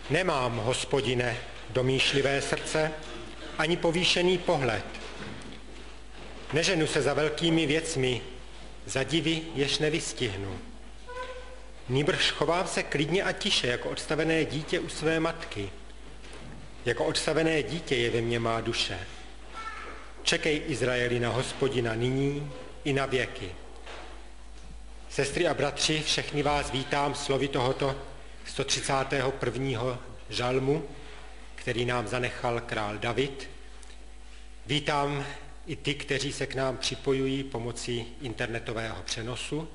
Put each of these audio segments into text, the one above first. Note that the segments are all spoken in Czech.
Nemám, Hospodine, domýšlivé srdce, ani povýšený pohled. Neženu se za velkými věcmi, za divy, jež nevystihnu. Nýbrž chovám se klidně a tiše, jako odstavené dítě u své matky. Jako odstavené dítě je ve mně má duše. Čekej, Izraeli, na Hospodina nyní i na věky. Sestry a bratři, všechny vás vítám slovy tohoto 131. žalmu, který nám zanechal král David. Vítám i ty, kteří se k nám připojují pomocí internetového přenosu.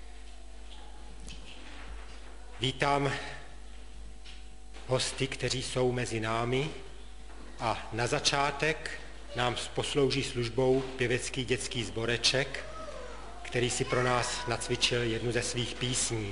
Vítám hosty, kteří jsou mezi námi, a na začátek nám poslouží službou pěvecký dětský sboreček, který si pro nás nacvičil jednu ze svých písní.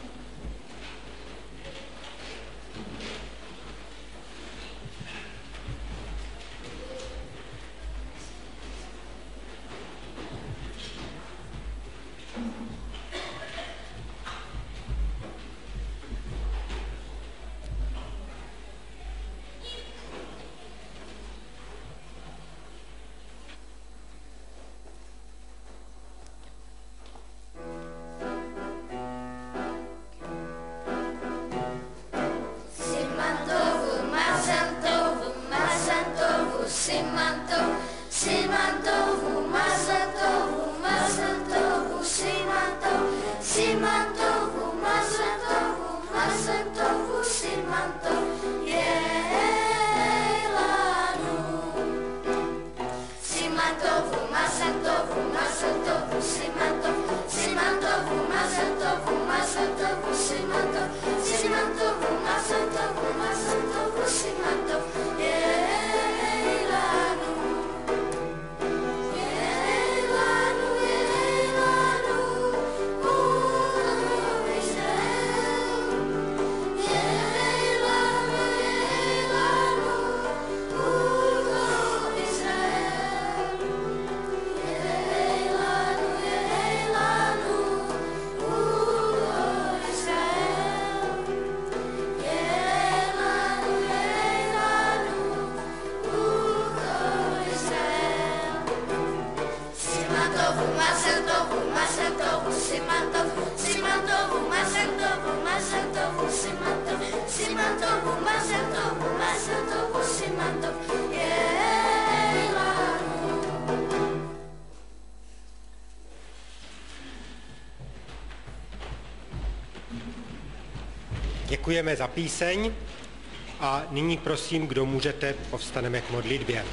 Děkujeme za píseň a nyní prosím, kdo můžete, povstaneme k modlitbě.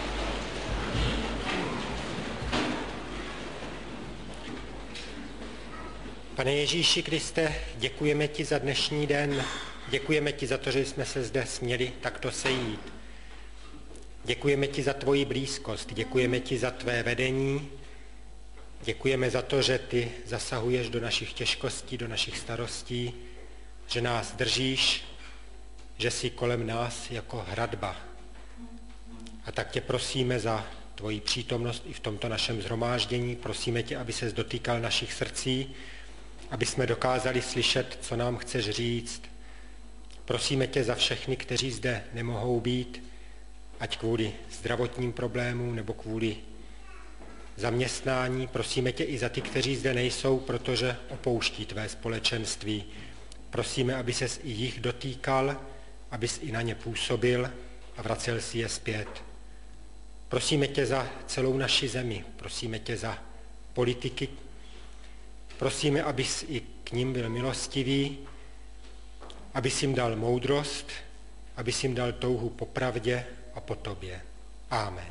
Pane Ježíši Kriste, děkujeme ti za dnešní den, děkujeme ti za to, že jsme se zde směli takto sejít. Děkujeme ti za tvoji blízkost, děkujeme ti za tvé vedení, děkujeme za to, že ty zasahuješ do našich těžkostí, do našich starostí, že nás držíš, že jsi kolem nás jako hradba. A tak tě prosíme za tvoji přítomnost i v tomto našem shromáždění. Prosíme tě, aby ses dotýkal našich srdcí, aby jsme dokázali slyšet, co nám chceš říct. Prosíme tě za všechny, kteří zde nemohou být, ať kvůli zdravotním problémům nebo kvůli zaměstnání. Prosíme tě i za ty, kteří zde nejsou, protože opouští tvé společenství. Prosíme, aby ses i jich dotýkal, abys i na ně působil a vracel si je zpět. Prosíme tě za celou naši zemi, prosíme tě za politiky, prosíme, abys i k nim byl milostivý, abys jim dal moudrost, abys jim dal touhu po pravdě a po tobě. Amen.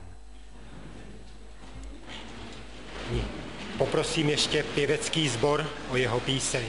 Poprosím ještě pěvecký sbor o jeho píseň.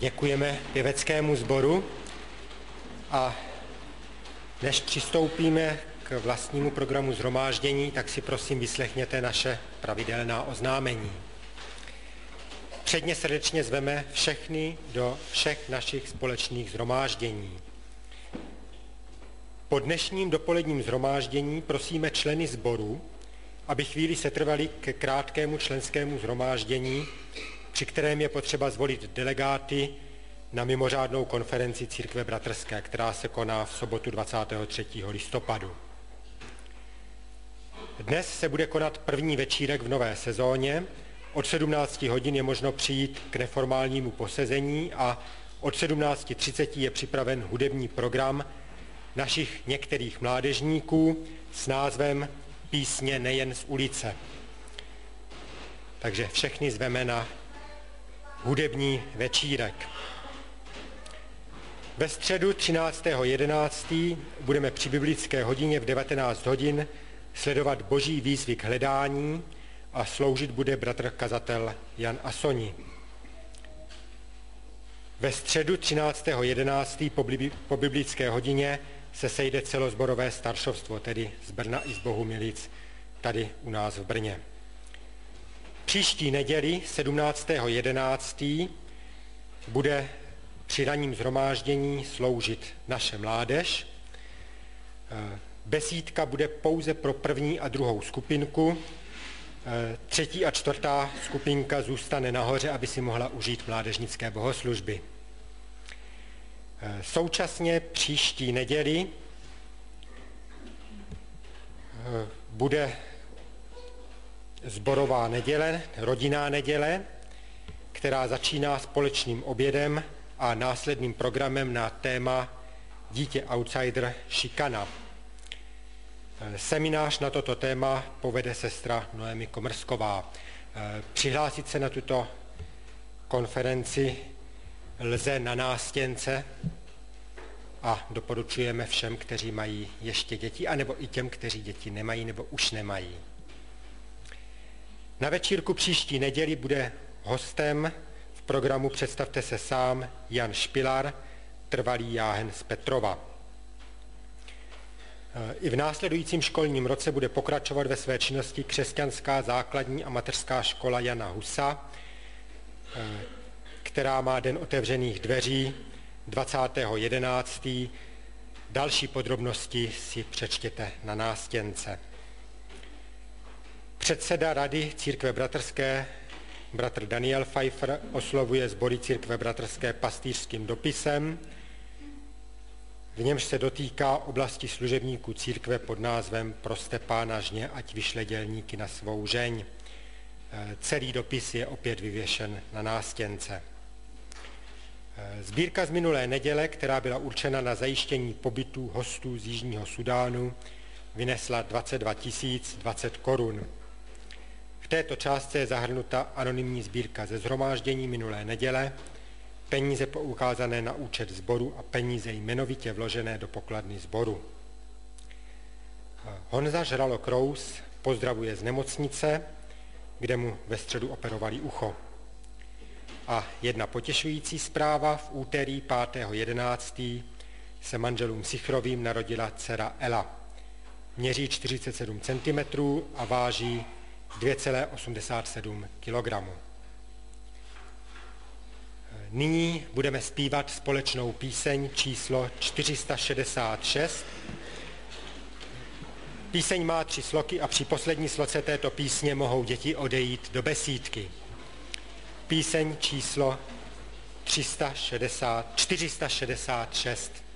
Děkujeme pěveckému sboru a než přistoupíme k vlastnímu programu shromáždění, tak si prosím vyslechněte naše pravidelná oznámení. Předně srdečně zveme všechny do všech našich společných shromáždění. Po dnešním dopoledním shromáždění prosíme členy sboru, aby chvíli setrvali ke krátkému členskému shromáždění, při kterém je potřeba zvolit delegáty na mimořádnou konferenci Církve bratrské, která se koná v sobotu 23. listopadu. Dnes se bude konat první večírek v nové sezóně. Od 17 hodin je možno přijít k neformálnímu posezení a od 17:30 je připraven hudební program našich některých mládežníků s názvem Písně nejen z ulice. Takže všechny zveme na hudební večírek. Ve středu 13.11. budeme při biblické hodině v 19 hodin sledovat boží výzvy k hledání a sloužit bude bratr kazatel Jan Asoni. Ve středu 13.11. po biblické hodině se sejde celosborové staršovstvo, tedy z Brna i z Bohumělic, tady u nás v Brně. Příští neděli 17.11. bude při ranním shromáždění sloužit naše mládež. Besídka bude pouze pro první a druhou skupinku. Třetí a čtvrtá skupinka zůstane nahoře, aby si mohla užít mládežnické bohoslužby. Současně příští neděli bude sborová neděle, rodinná neděle, která začíná společným obědem a následným programem na téma Dítě outsider šikana. Seminář na toto téma povede sestra Noemi Komrsková. Přihlásit se na tuto konferenci lze na nástěnce a doporučujeme všem, kteří mají ještě děti, anebo i těm, kteří děti nemají nebo už nemají. Na večírku příští neděli bude hostem v programu Představte se sám Jan Špilar, trvalý jáhen z Petrova. I v následujícím školním roce bude pokračovat ve své činnosti Křesťanská základní a mateřská škola Jana Husa, která má den otevřených dveří 20.11. Další podrobnosti si přečtěte na nástěnce. Předseda Rady Církve bratrské, bratr Daniel Pfeiffer, oslovuje sbory Církve bratrské pastýřským dopisem, v němž se dotýká oblasti služebníků církve pod názvem Proste Pána žně, ať vyšle dělníky na svou žeň. Celý dopis je opět vyvěšen na nástěnce. Sbírka z minulé neděle, která byla určena na zajištění pobytu hostů z Jižního Sudánu, vynesla 22 020 korun. V této částce je zahrnuta anonymní sbírka ze shromáždění minulé neděle, peníze poukázané na účet sboru a peníze jmenovitě vložené do pokladny sboru. Honza Žralok-Rous pozdravuje z nemocnice, kde mu ve středu operovali ucho. A jedna potěšující zpráva: v úterý 5.11. se manželům Sichrovým narodila dcera Ela. Měří 47 cm a váží 2,87 kg. Nyní budeme zpívat společnou píseň číslo 466. Píseň má 3 sloky a při poslední sloce této písně mohou děti odejít do besídky. Píseň číslo 466.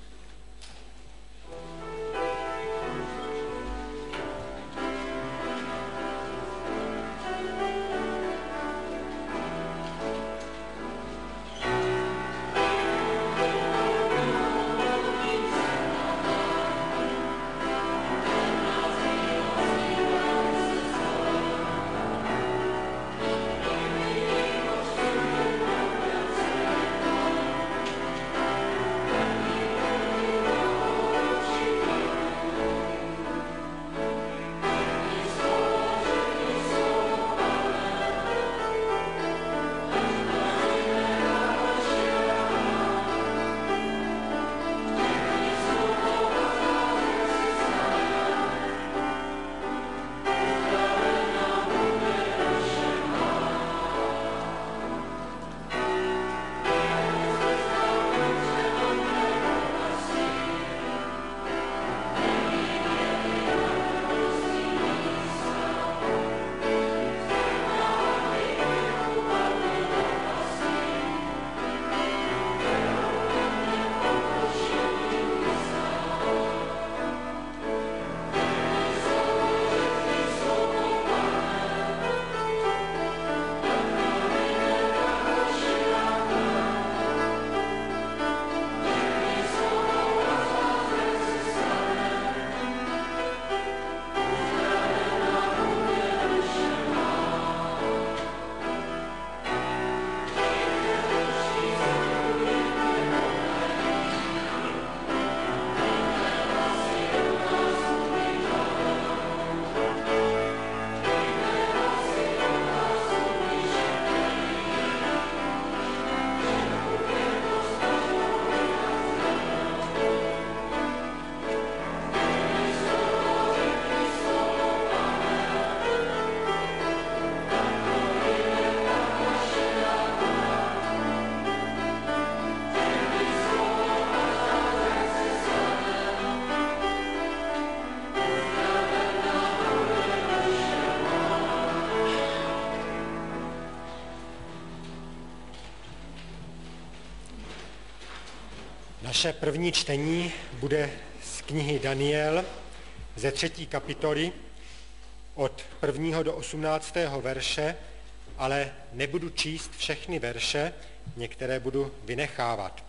Naše první čtení bude z knihy Daniel ze 3. kapitoly od 1. do 18. verše, ale nebudu číst všechny verše, některé budu vynechávat.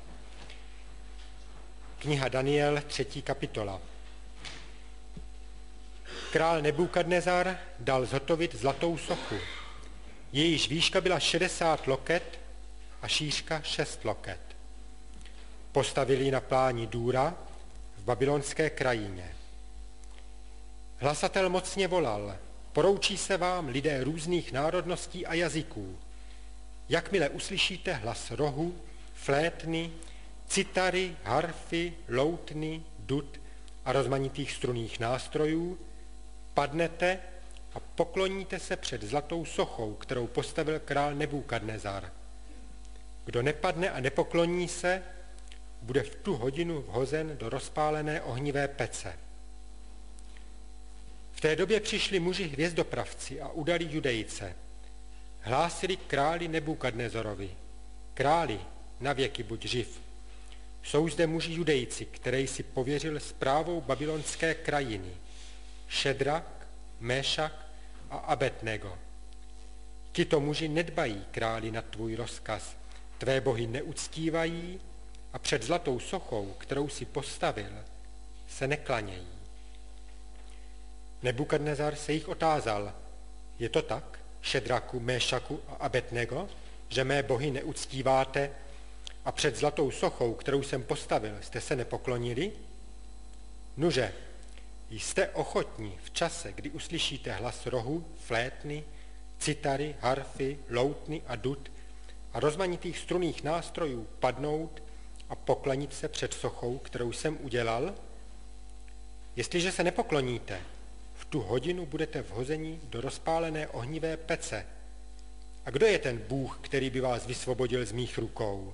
Kniha Daniel, 3. kapitola. Král Nebukadnezar dal zhotovit zlatou sochu. Jejíž výška byla 60 loket a šířka 6 loket. Postavili ji na pláni Dúra v babylonské krajině. Hlasatel mocně volal: poroučí se vám lidé různých národností a jazyků. Jakmile uslyšíte hlas rohu, flétny, citary, harfy, loutny, dud a rozmanitých strunných nástrojů, padnete a pokloníte se před zlatou sochou, kterou postavil král Nebukadnezar. Kdo nepadne a nepokloní se, bude v tu hodinu vhozen do rozpálené ohnivé pece. V té době přišli muži hvězdopravci a udali Judejce. Hlásili králi Nebukadnezarovi: králi, navěky buď živ. Jsou zde muži Judejci, které si pověřil správou babylonské krajiny: Šedrak, Méšak a Abednego. Tito muži nedbají, králi, na tvůj rozkaz, tvé bohy neuctívají a před zlatou sochou, kterou si postavil, se neklanějí. Nebukadnezar se jich otázal: je to tak, Šedraku, Méšaku a Abednego, že mé bohy neuctíváte a před zlatou sochou, kterou jsem postavil, jste se nepoklonili? Nuže, jste ochotní v čase, kdy uslyšíte hlas rohu, flétny, citary, harfy, loutny a dud a rozmanitých strunných nástrojů padnout a poklonit se před sochou, kterou jsem udělal? Jestliže se nepokloníte, v tu hodinu budete vhozeni do rozpálené ohnivé pece. A kdo je ten Bůh, který by vás vysvobodil z mých rukou?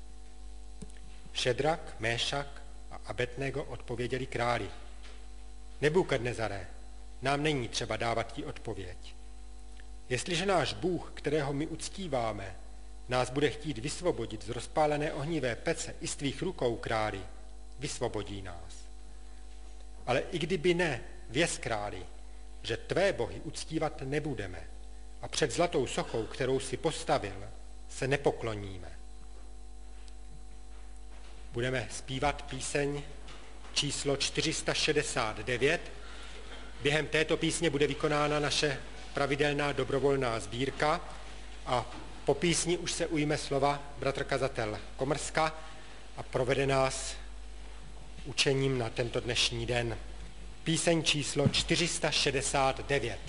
Šedrak, Méšak a Abednego odpověděli králi: Nebukadnezare, nám není třeba dávat ti odpověď. Jestliže náš Bůh, kterého my uctíváme, nás bude chtít vysvobodit z rozpálené ohnivé pece i z tvých rukou, králi, vysvobodí nás. Ale i kdyby ne, věz, králi, že tvé bohy uctívat nebudeme a před zlatou sochou, kterou si postavil, se nepokloníme. Budeme zpívat píseň číslo 469. Během této písně bude vykonána naše pravidelná dobrovolná sbírka a po písni už se ujme slova bratr kazatel Komrska a provede nás učením na tento dnešní den. Píseň číslo 469.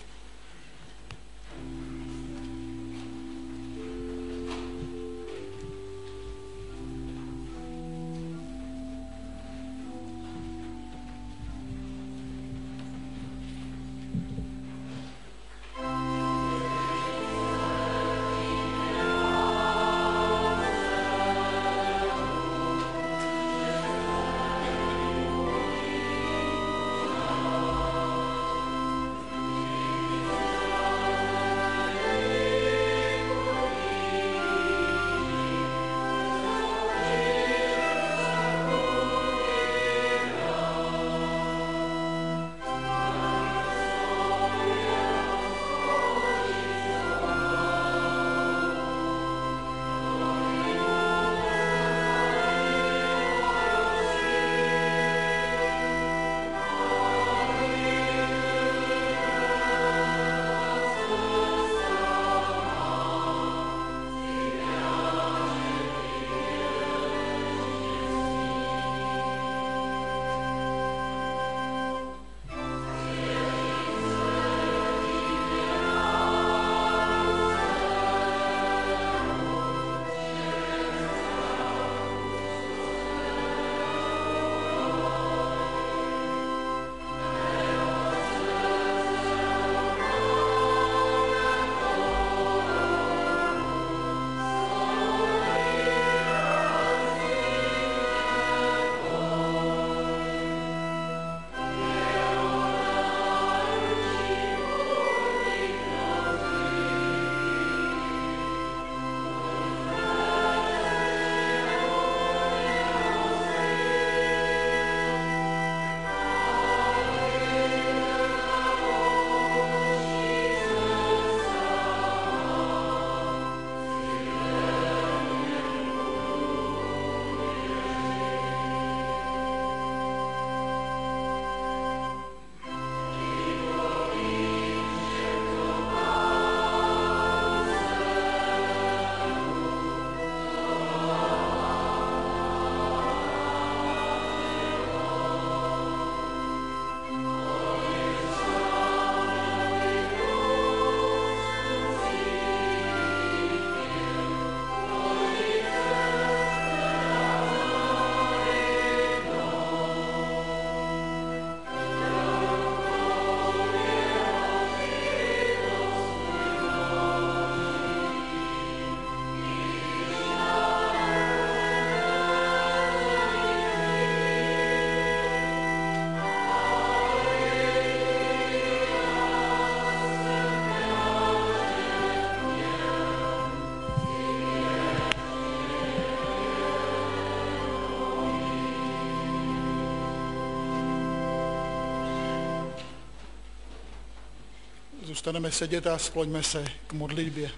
Zůstaneme sedět a skloňme se k modlitbě.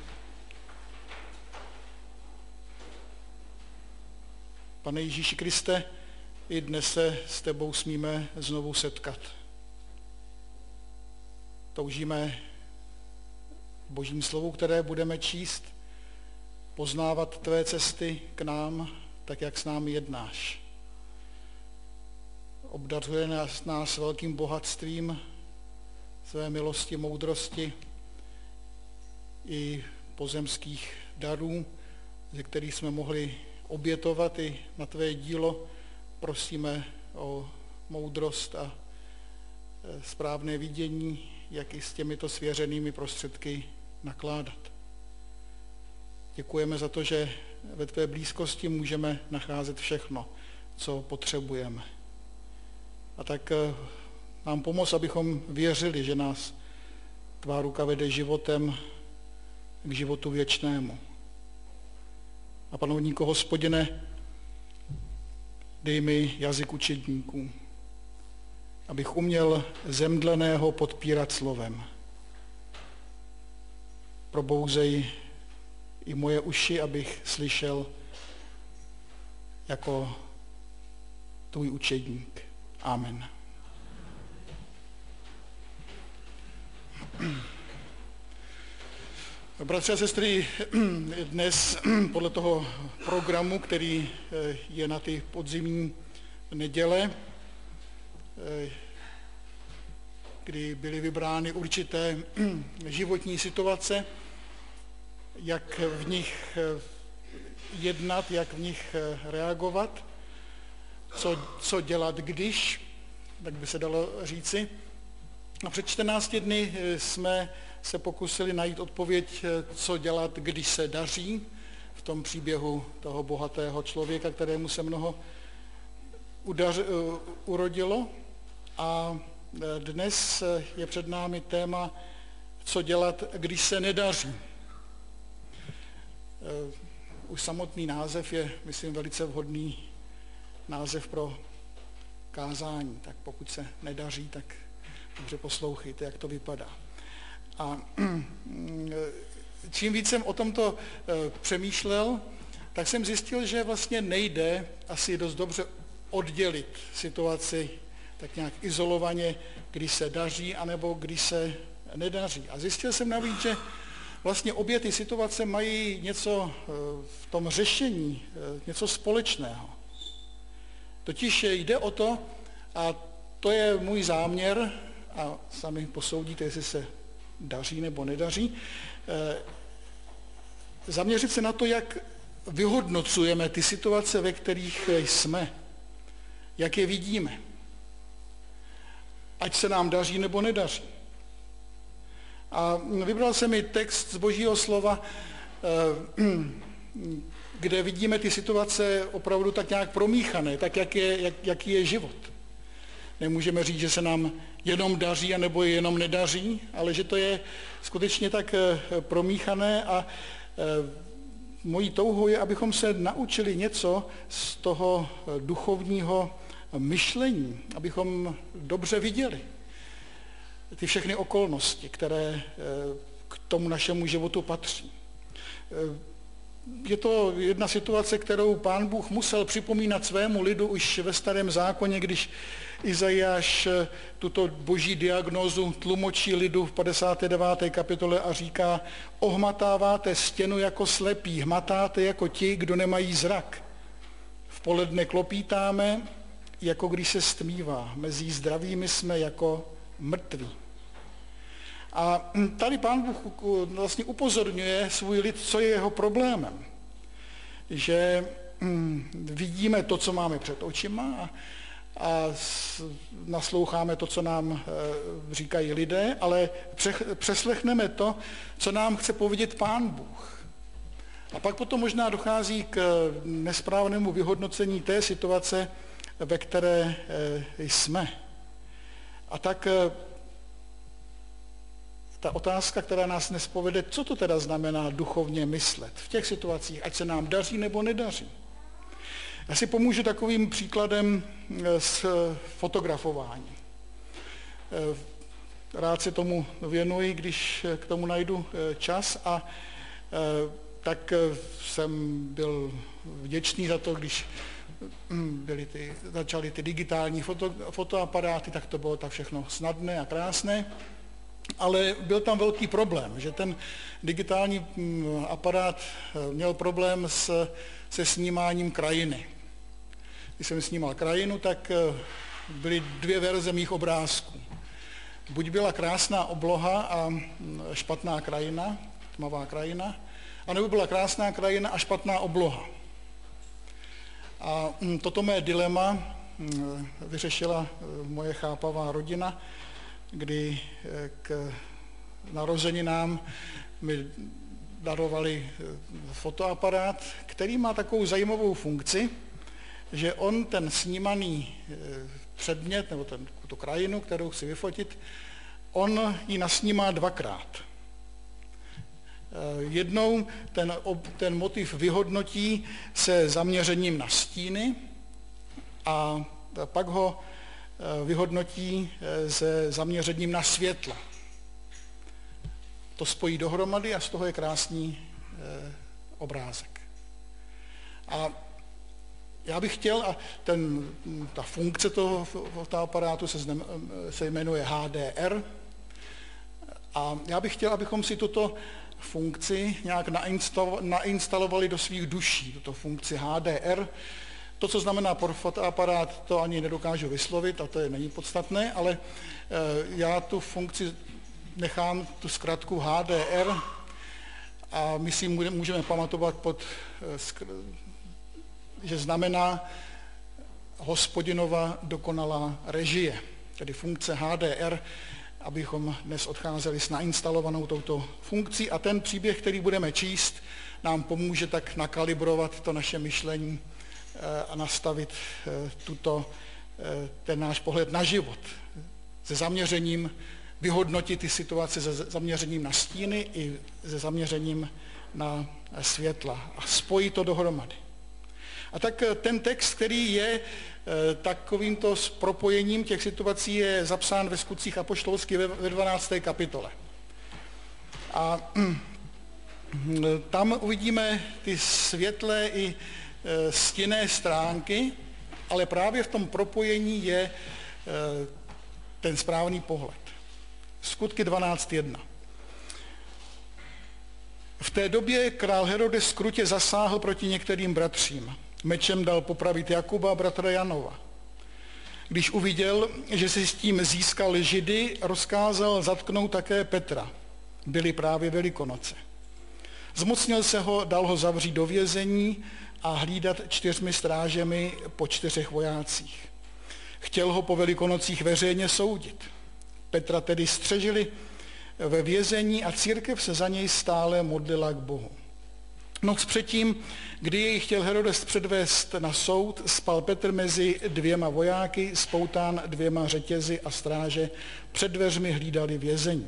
Pane Ježíši Kriste, i dnes se s tebou smíme znovu setkat. Toužíme v Božím slovu, které budeme číst, poznávat tvé cesty k nám, tak jak s námi jednáš. Obdaruje nás velkým bohatstvím své milosti, moudrosti i pozemských darů, ze kterých jsme mohli obětovat i na tvé dílo. Prosíme o moudrost a správné vidění, jak i s těmito svěřenými prostředky nakládat. Děkujeme za to, že ve tvé blízkosti můžeme nacházet všechno, co potřebujeme. A tak nám pomoz, abychom věřili, že nás tvá ruka vede životem k životu věčnému. A panovníku Hospodine, dej mi jazyk učedníků, abych uměl zemdleného podpírat slovem. Probouzej i moje uši, abych slyšel jako tvůj učedník. Amen. Bratři a sestry, dnes podle toho programu, který je na ty podzimní neděle, kdy byly vybrány určité životní situace, jak v nich jednat, jak v nich reagovat, co dělat, když, tak by se dalo říci. A před 14 dny jsme se pokusili najít odpověď, co dělat, když se daří, v tom příběhu toho bohatého člověka, kterému se mnoho urodilo. A dnes je před námi téma, co dělat, když se nedaří. Už samotný název je, myslím, velice vhodný název pro kázání. Tak pokud se nedaří, tak dobře poslouchejte, jak to vypadá. A čím víc jsem o tomto přemýšlel, tak jsem zjistil, že vlastně nejde asi dost dobře oddělit situaci tak nějak izolovaně, kdy se daří, anebo kdy se nedaří. A zjistil jsem navíc, že vlastně obě ty situace mají něco v tom řešení, něco společného. Totiž jde o to, a to je můj záměr, a sami posoudíte, jestli se daří nebo nedaří, zaměřit se na to, jak vyhodnocujeme ty situace, ve kterých jsme, jak je vidíme, ať se nám daří nebo nedaří. A vybral jsem i text z Božího slova, kde vidíme ty situace opravdu tak nějak promíchané, tak jaký je život. Nemůžeme říct, že se nám jenom daří, anebo je jenom nedaří, ale že to je skutečně tak promíchané a mojí touhou je, abychom se naučili něco z toho duchovního myšlení, abychom dobře viděli ty všechny okolnosti, které k tomu našemu životu patří. Je to jedna situace, kterou Pán Bůh musel připomínat svému lidu už ve Starém zákoně, když Izajáš tuto boží diagnózu tlumočí lidu v 59. kapitole a říká: ohmatáváte stěnu jako slepí, hmatáte jako ti, kdo nemají zrak. V poledne klopítáme, jako když se stmívá. Mezi zdravými jsme jako mrtví. A tady Pán Bůh vlastně upozorňuje svůj lid, co je jeho problémem. Že vidíme to, co máme před očima a nasloucháme to, co nám říkají lidé, ale přeslechneme to, co nám chce povědět Pán Bůh. A pak potom možná dochází k nesprávnému vyhodnocení té situace, ve které jsme. A tak ta otázka, která nás dnes povede, co to teda znamená duchovně myslet v těch situacích, ať se nám daří nebo nedaří. Já si pomůžu takovým příkladem z fotografování. rád se tomu věnuji, když k tomu najdu čas a tak jsem byl vděčný za to, když začaly ty digitální fotoaparáty, tak to bylo tak všechno snadné a krásné. Ale byl tam velký problém, že ten digitální aparát měl problém se snímáním krajiny. Když jsem snímal krajinu, tak byly dvě verze mých obrázků. Buď byla krásná obloha a špatná krajina, tmavá krajina, anebo byla krásná krajina a špatná obloha. A toto mé dilema vyřešila moje chápavá rodina, kdy k narozeninám mi darovali fotoaparát, který má takovou zajímavou funkci, že on ten snímaný předmět, nebo tu krajinu, kterou chci vyfotit, on ji nasnímá dvakrát. Jednou ten motiv vyhodnotí se zaměřením na stíny a pak ho vyhodnotí se zaměřením na světlo. To spojí dohromady a z toho je krásný obrázek. A já bych chtěl, a ta funkce toho fotoaparátu se jmenuje HDR, a já bych chtěl, abychom si tuto funkci nějak nainstalovali do svých duší, tuto funkci HDR. To, co znamená pro fotoaparát, to ani nedokážu vyslovit a to není podstatné, ale já tu funkci nechám, tu zkratku HDR, a my si můžeme pamatovat že znamená Hospodinova dokonalá režie, tedy funkce HDR, abychom dnes odcházeli s nainstalovanou touto funkcí a ten příběh, který budeme číst, nám pomůže tak nakalibrovat to naše myšlení a nastavit ten náš pohled na život se zaměřením, vyhodnotit ty situace se zaměřením na stíny i se zaměřením na světla a spojit to dohromady. A tak ten text, který je takovýmto propojením těch situací, je zapsán ve Skutcích apoštolských ve 12. kapitole. A tam uvidíme ty světlé i stinné stránky, ale právě v tom propojení je ten správný pohled. Skutky 12.1. V té době král Herodes krutě zasáhl proti některým bratřím. Mečem dal popravit Jakuba, bratra Janova. Když uviděl, že si s tím získal Židy, rozkázal zatknout také Petra. Byly právě Velikonoce. Zmocnil se ho, dal ho zavřít do vězení a hlídat 4 strážemi po 4 vojácích. Chtěl ho po Velikonocích veřejně soudit. Petra tedy střežili ve vězení a církev se za něj stále modlila k Bohu. Noc předtím, kdy jej chtěl Herodes předvést na soud, spal Petr mezi 2 vojáky, spoután 2 řetězy a stráže před dveřmi hlídali vězení.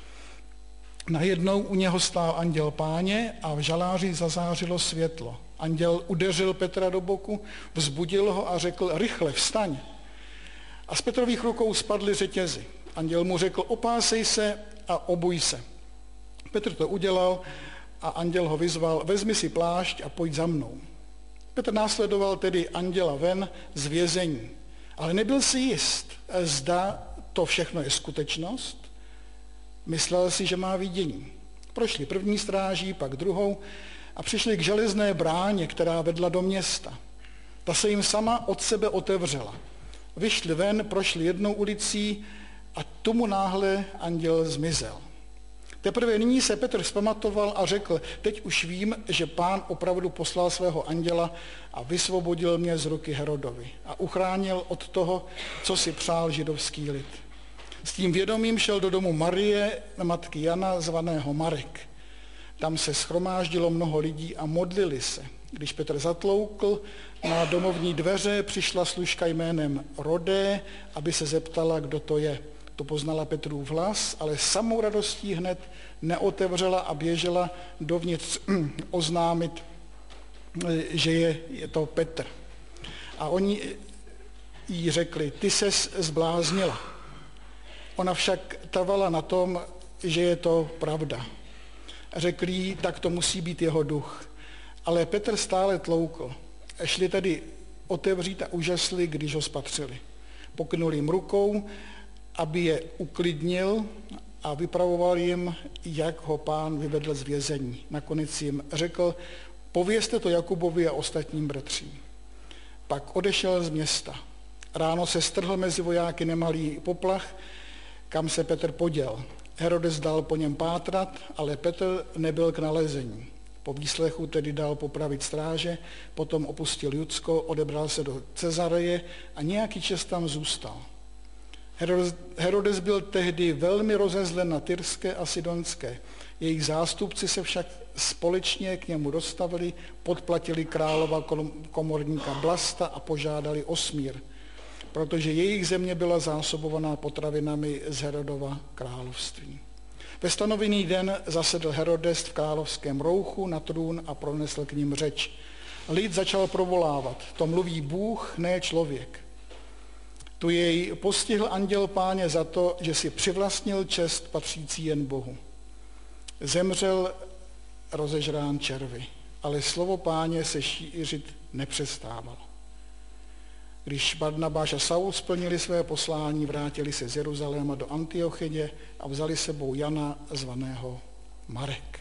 Najednou u něho stál anděl Páně a v žaláři zazářilo světlo. Anděl udeřil Petra do boku, vzbudil ho a řekl: rychle vstaň. A z Petrových rukou spadly řetězy. Anděl mu řekl: opásej se a obuj se. Petr to udělal a anděl ho vyzval: vezmi si plášť a pojď za mnou. Petr následoval tedy anděla ven z vězení, ale nebyl si jist, zda to všechno je skutečnost. Myslel si, že má vidění. Prošli první stráží, pak druhou a přišli k železné bráně, která vedla do města. Ta se jim sama od sebe otevřela. Vyšli ven, prošli jednou ulicí a tomu náhle anděl zmizel. Teprve nyní se Petr vzpamatoval a řekl: teď už vím, že Pán opravdu poslal svého anděla a vysvobodil mě z ruky Herodovi a uchránil od toho, co si přál židovský lid. S tím vědomím šel do domu Marie, matky Jana, zvaného Marek. Tam se shromáždilo mnoho lidí a modlili se. Když Petr zatloukl na domovní dveře, přišla služka jménem Rodé, aby se zeptala, kdo to je. To poznala Petrův hlas, ale samou radostí hned neotevřela a běžela dovnitř oznámit, že je to Petr. A oni jí řekli: ty ses zbláznila. Ona však trvala na tom, že je to pravda. Řekl jí, tak to musí být jeho duch. Ale Petr stále tloukl. Šli tedy otevřít a užasli, když ho spatřili. Pokynul jim rukou, aby je uklidnil a vypravoval jim, jak ho Pán vyvedl z vězení. Nakonec jim řekl, povězte to Jakubovi a ostatním bratřím. Pak odešel z města. Ráno se strhl mezi vojáky nemalý poplach, kam se Petr poděl. Herodes dal po něm pátrat, ale Petr nebyl k nalezení. Po výslechu tedy dal popravit stráže, potom opustil Judsko, odebral se do Cezareje a nějaký čas tam zůstal. Herodes byl tehdy velmi rozezlen na Tyrské a Sidonské. Jejich zástupci se však společně k němu dostavili, podplatili králova komorníka Blasta a požádali o smír, protože jejich země byla zásobovaná potravinami z Herodova království. Ve stanovený den zasedl Herodes v královském rouchu na trůn a pronesl k ním řeč. Lid začal provolávat, to mluví Bůh, ne člověk. Tu jej postihl anděl Páně za to, že si přivlastnil čest patřící jen Bohu. Zemřel rozežrán červy, ale slovo Páně se šířit nepřestávalo. Když Barnabáš a Saul splnili své poslání, vrátili se z Jeruzaléma do Antiochie a vzali sebou Jana, zvaného Marek.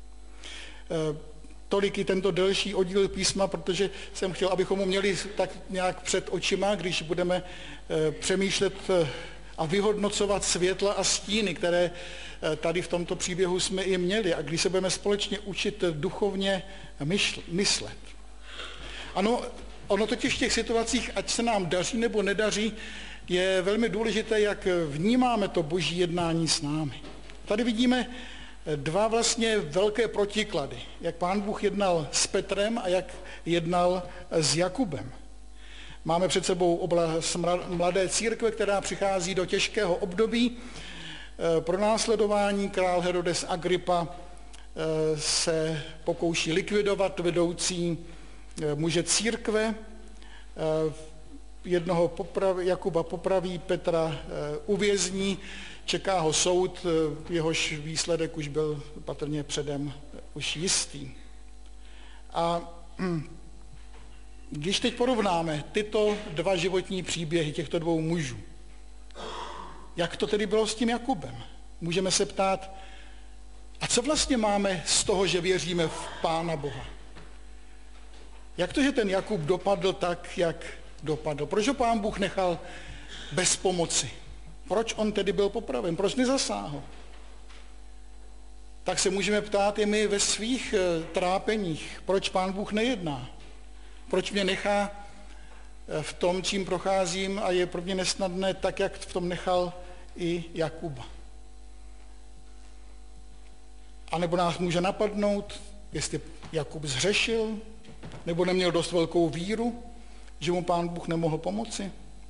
Tolik i tento delší oddíl písma, protože jsem chtěl, abychom ho měli tak nějak před očima, když budeme přemýšlet a vyhodnocovat světla a stíny, které tady v tomto příběhu jsme i měli a když se budeme společně učit duchovně myslet. Ano, ono totiž v těch situacích, ať se nám daří nebo nedaří, je velmi důležité, jak vnímáme to boží jednání s námi. Tady vidíme dva vlastně velké protiklady. Jak Pán Bůh jednal s Petrem a jak jednal s Jakubem. Máme před sebou oblast mladé církve, která přichází do těžkého období. Pronásledování král Herodes Agrippa se pokouší likvidovat vedoucí muže církve. Jednoho Jakuba popraví, Petra uvězní, čeká ho soud, jehož výsledek už byl patrně předem už jistý. A když teď porovnáme tyto dva životní příběhy těchto dvou mužů, jak to tedy bylo s tím Jakubem? Můžeme se ptát, a co vlastně máme z toho, že věříme v Pána Boha? Jak to, že ten Jakub dopadl tak, jak dopadl? Proč ho Pán Bůh nechal bez pomoci? Proč on tedy byl popraven? Proč nezasáhl? Tak se můžeme ptát i my ve svých trápeních, proč Pán Bůh nejedná? Proč mě nechá v tom, čím procházím a je pro mě nesnadné, tak jak v tom nechal i Jakuba? A nebo nás může napadnout, jestli Jakub zhřešil, nebo neměl dost velkou víru, že mu Pán Bůh nemohl pomoci.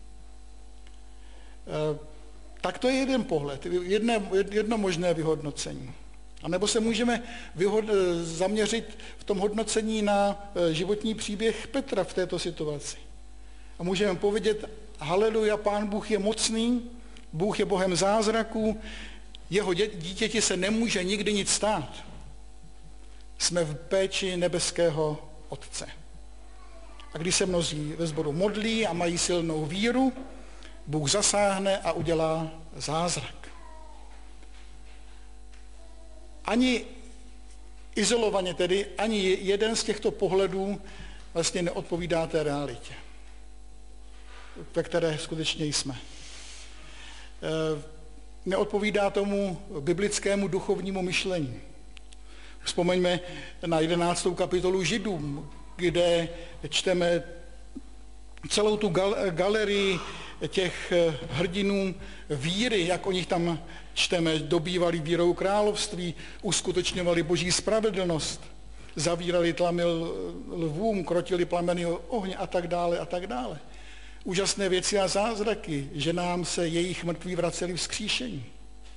Tak to je jeden pohled, jedno možné vyhodnocení. A nebo se můžeme zaměřit v tom hodnocení na životní příběh Petra v této situaci. A můžeme povědět, haleluja, Pán Bůh je mocný, Bůh je Bohem zázraků, jeho dítěti se nemůže nikdy nic stát. Jsme v péči nebeského Otce. A když se mnozí ve sboru modlí a mají silnou víru, Bůh zasáhne a udělá zázrak. Ani izolovaně tedy, ani jeden z těchto pohledů vlastně neodpovídá té realitě, ve které skutečně jsme. Neodpovídá tomu biblickému duchovnímu myšlení. Vzpomeňme na 11. kapitolu Židům, kde čteme celou tu galerii těch hrdinů víry, jak o nich tam čteme, dobývali vírou království, uskutečňovali boží spravedlnost, zavírali tlamy lvům, krotili plameny ohně a tak dále a tak dále. Úžasné věci a zázraky, že nám se jejich mrtví vraceli vzkříšení.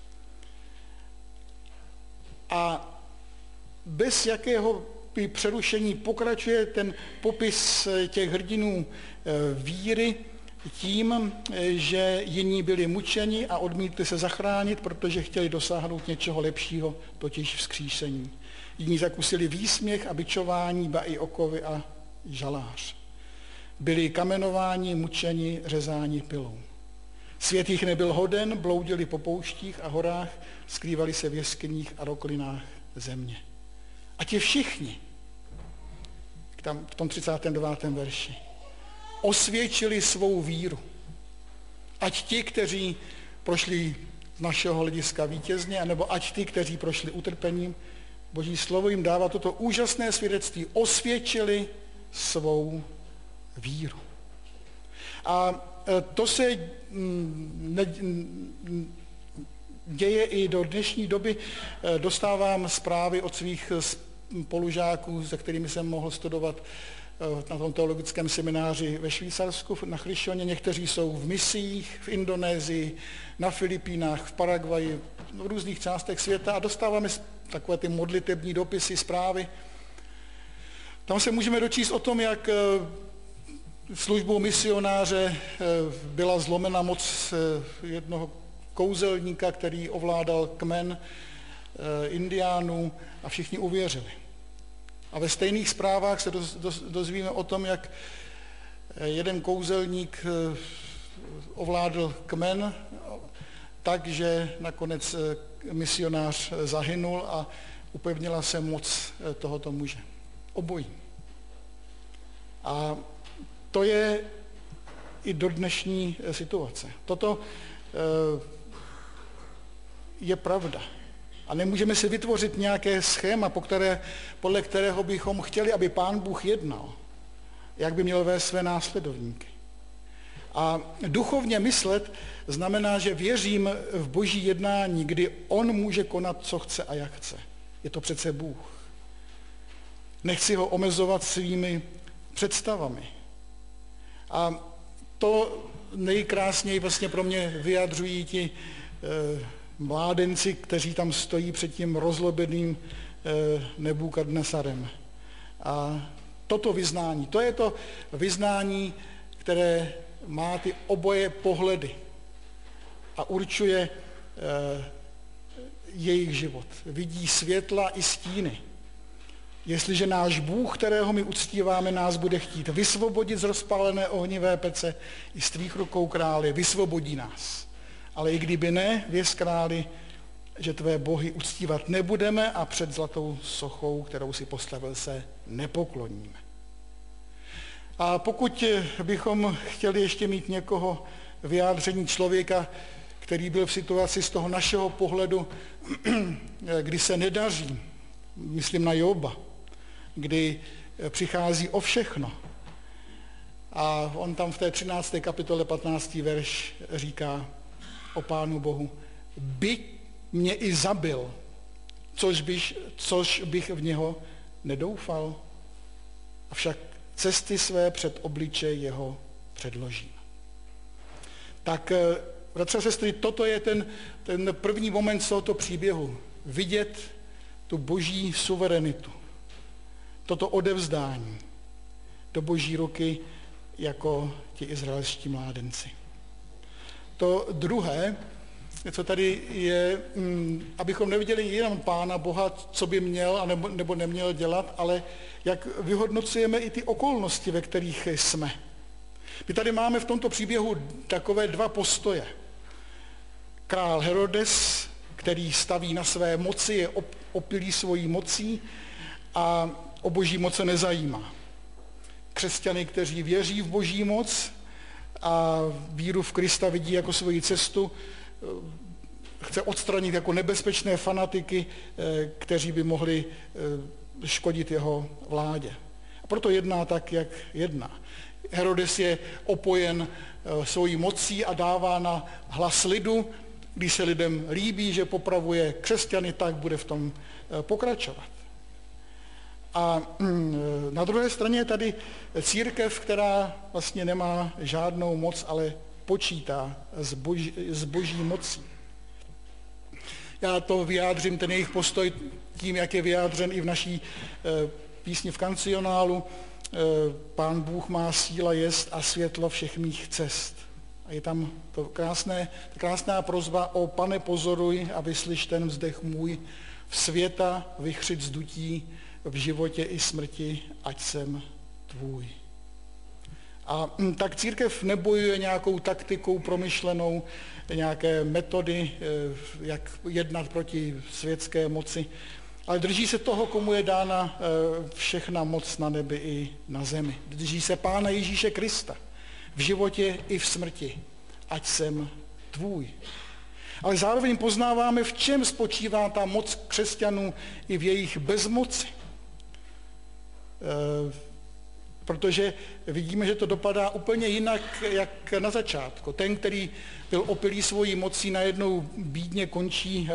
A bez jakého přerušení pokračuje ten popis těch hrdinů víry tím, že jiní byli mučeni a odmítli se zachránit, protože chtěli dosáhnout něčeho lepšího, totiž vzkříšení. Jiní zakusili výsměch a bičování, ba i okovy a žalář. Byli kamenováni, mučeni, řezáni pilou. Svět jich nebyl hoden, bloudili po pouštích a horách, skrývali se v jeskyních a roklinách země. A ti všichni, tam v tom 39. verši, osvědčili svou víru. Ať ti, kteří prošli z našeho hlediska vítězně, anebo ať ti, kteří prošli utrpením, Boží slovo jim dává toto úžasné svědectví. Osvědčili svou víru. A to se děje i do dnešní doby. Dostávám zprávy od svých spolužáků, se kterými jsem mohl studovat na tom teologickém semináři ve Švýcarsku, na Chryšoně. Někteří jsou v misiích, v Indonésii, na Filipínách, v Paraguaji, v různých částech světa a dostáváme takové ty modlitební dopisy, zprávy. Tam se můžeme dočíst o tom, jak službou misionáře byla zlomena moc jednoho kouzelníka, který ovládal kmen indiánů a všichni uvěřili. A ve stejných zprávách se dozvíme o tom, jak jeden kouzelník ovládl kmen tak, že nakonec misionář zahynul a upevnila se moc tohoto muže. Obojí. A to je i do dnešní situace. Toto je pravda. A nemůžeme si vytvořit nějaké schéma, podle kterého bychom chtěli, aby Pán Bůh jednal, jak by měl vést své následovníky. A duchovně myslet znamená, že věřím v Boží jednání, kdy on může konat, co chce a jak chce. Je to přece Bůh. Nechci ho omezovat svými představami. A to nejkrásněji vlastně pro mě vyjadřují ti mládenci, kteří tam stojí před tím rozlobeným Nebukadnesarem. A toto vyznání, to je to vyznání, které má ty oboje pohledy a určuje jejich život. Vidí světla i stíny. Jestliže náš Bůh, kterého my uctíváme, nás bude chtít vysvobodit z rozpálené ohnivé pece i z tvých rukou, králi, vysvobodí nás. Ale i kdyby ne, věz, králi, že tvé bohy uctívat nebudeme a před zlatou sochou, kterou si postavil, se nepokloníme. A pokud bychom chtěli ještě mít někoho vyjádření člověka, který byl v situaci z toho našeho pohledu, kdy se nedaří, myslím na Joba, kdy přichází o všechno. A on tam v té 13. kapitole 15. verš říká o Pánu Bohu: by mě i zabil, což bych v něho nedoufal, avšak cesty své před obličej jeho předložím. Tak, bratři a sestry, toto je ten první moment z tohoto příběhu. Vidět tu boží suverenitu, toto odevzdání do boží ruky jako ti izraelští mládenci. To druhé, co tady je, abychom neviděli jenom Pána Boha, co by měl nebo neměl dělat, ale jak vyhodnocujeme i ty okolnosti, ve kterých jsme. My tady máme v tomto příběhu takové dva postoje. Král Herodes, který staví na své moci, je opilý svojí mocí a o boží moc se nezajímá. Křesťany, kteří věří v boží moc a víru v Krista vidí jako svoji cestu, chce odstranit jako nebezpečné fanatiky, kteří by mohli škodit jeho vládě. A proto jedná tak, jak jedná. Herodes je opojen svojí mocí a dává na hlas lidu. Když se lidem líbí, že popravuje křesťany, tak bude v tom pokračovat. A na druhé straně je tady církev, která vlastně nemá žádnou moc, ale počítá s boží mocí. Já to vyjádřím, ten jejich postoj, tím, jak je vyjádřen i v naší písni v kancionálu. Pán Bůh má síla jest a světlo všech mých cest. A je tam to krásná prosba o Pane pozoruj a vyslyš ten vzdech můj, v světa vychřic zdutí, v životě i smrti, ať jsem tvůj. A tak církev nebojuje nějakou taktikou promyšlenou, nějaké metody, jak jednat proti světské moci, ale drží se toho, komu je dána všechna moc na nebi i na zemi. Drží se Pána Ježíše Krista v životě i v smrti, ať jsem tvůj. Ale zároveň poznáváme, v čem spočívá ta moc křesťanů i v jejich bezmoci. Protože vidíme, že to dopadá úplně jinak, jak na začátku. Ten, který byl opilý svojí mocí, najednou bídně končí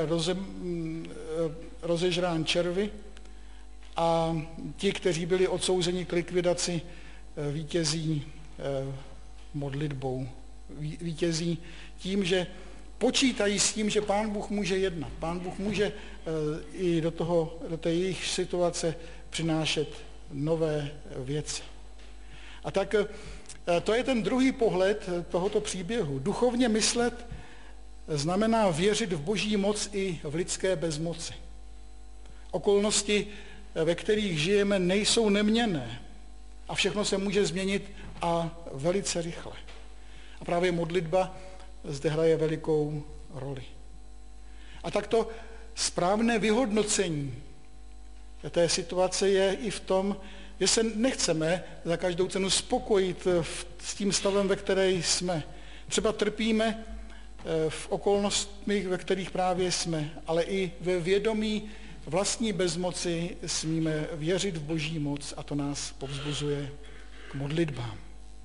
rozežrán červy a ti, kteří byli odsouzeni k likvidaci, vítězí modlitbou. Vítězí tím, že počítají s tím, že Pán Bůh může jednat. Pán Bůh může i do té jejich situace přinášet nové věci. A tak to je ten druhý pohled tohoto příběhu. Duchovně myslet znamená věřit v Boží moc i v lidské bezmoci. Okolnosti, ve kterých žijeme, nejsou neměnné a všechno se může změnit a velice rychle. A právě modlitba zde hraje velikou roli. A takto správné vyhodnocení té situace je i v tom, že se nechceme za každou cenu spokojit s tím stavem, ve které jsme. Třeba trpíme v okolnostech, ve kterých právě jsme, ale i ve vědomí vlastní bezmoci smíme věřit v Boží moc a to nás povzbuzuje k modlitbám.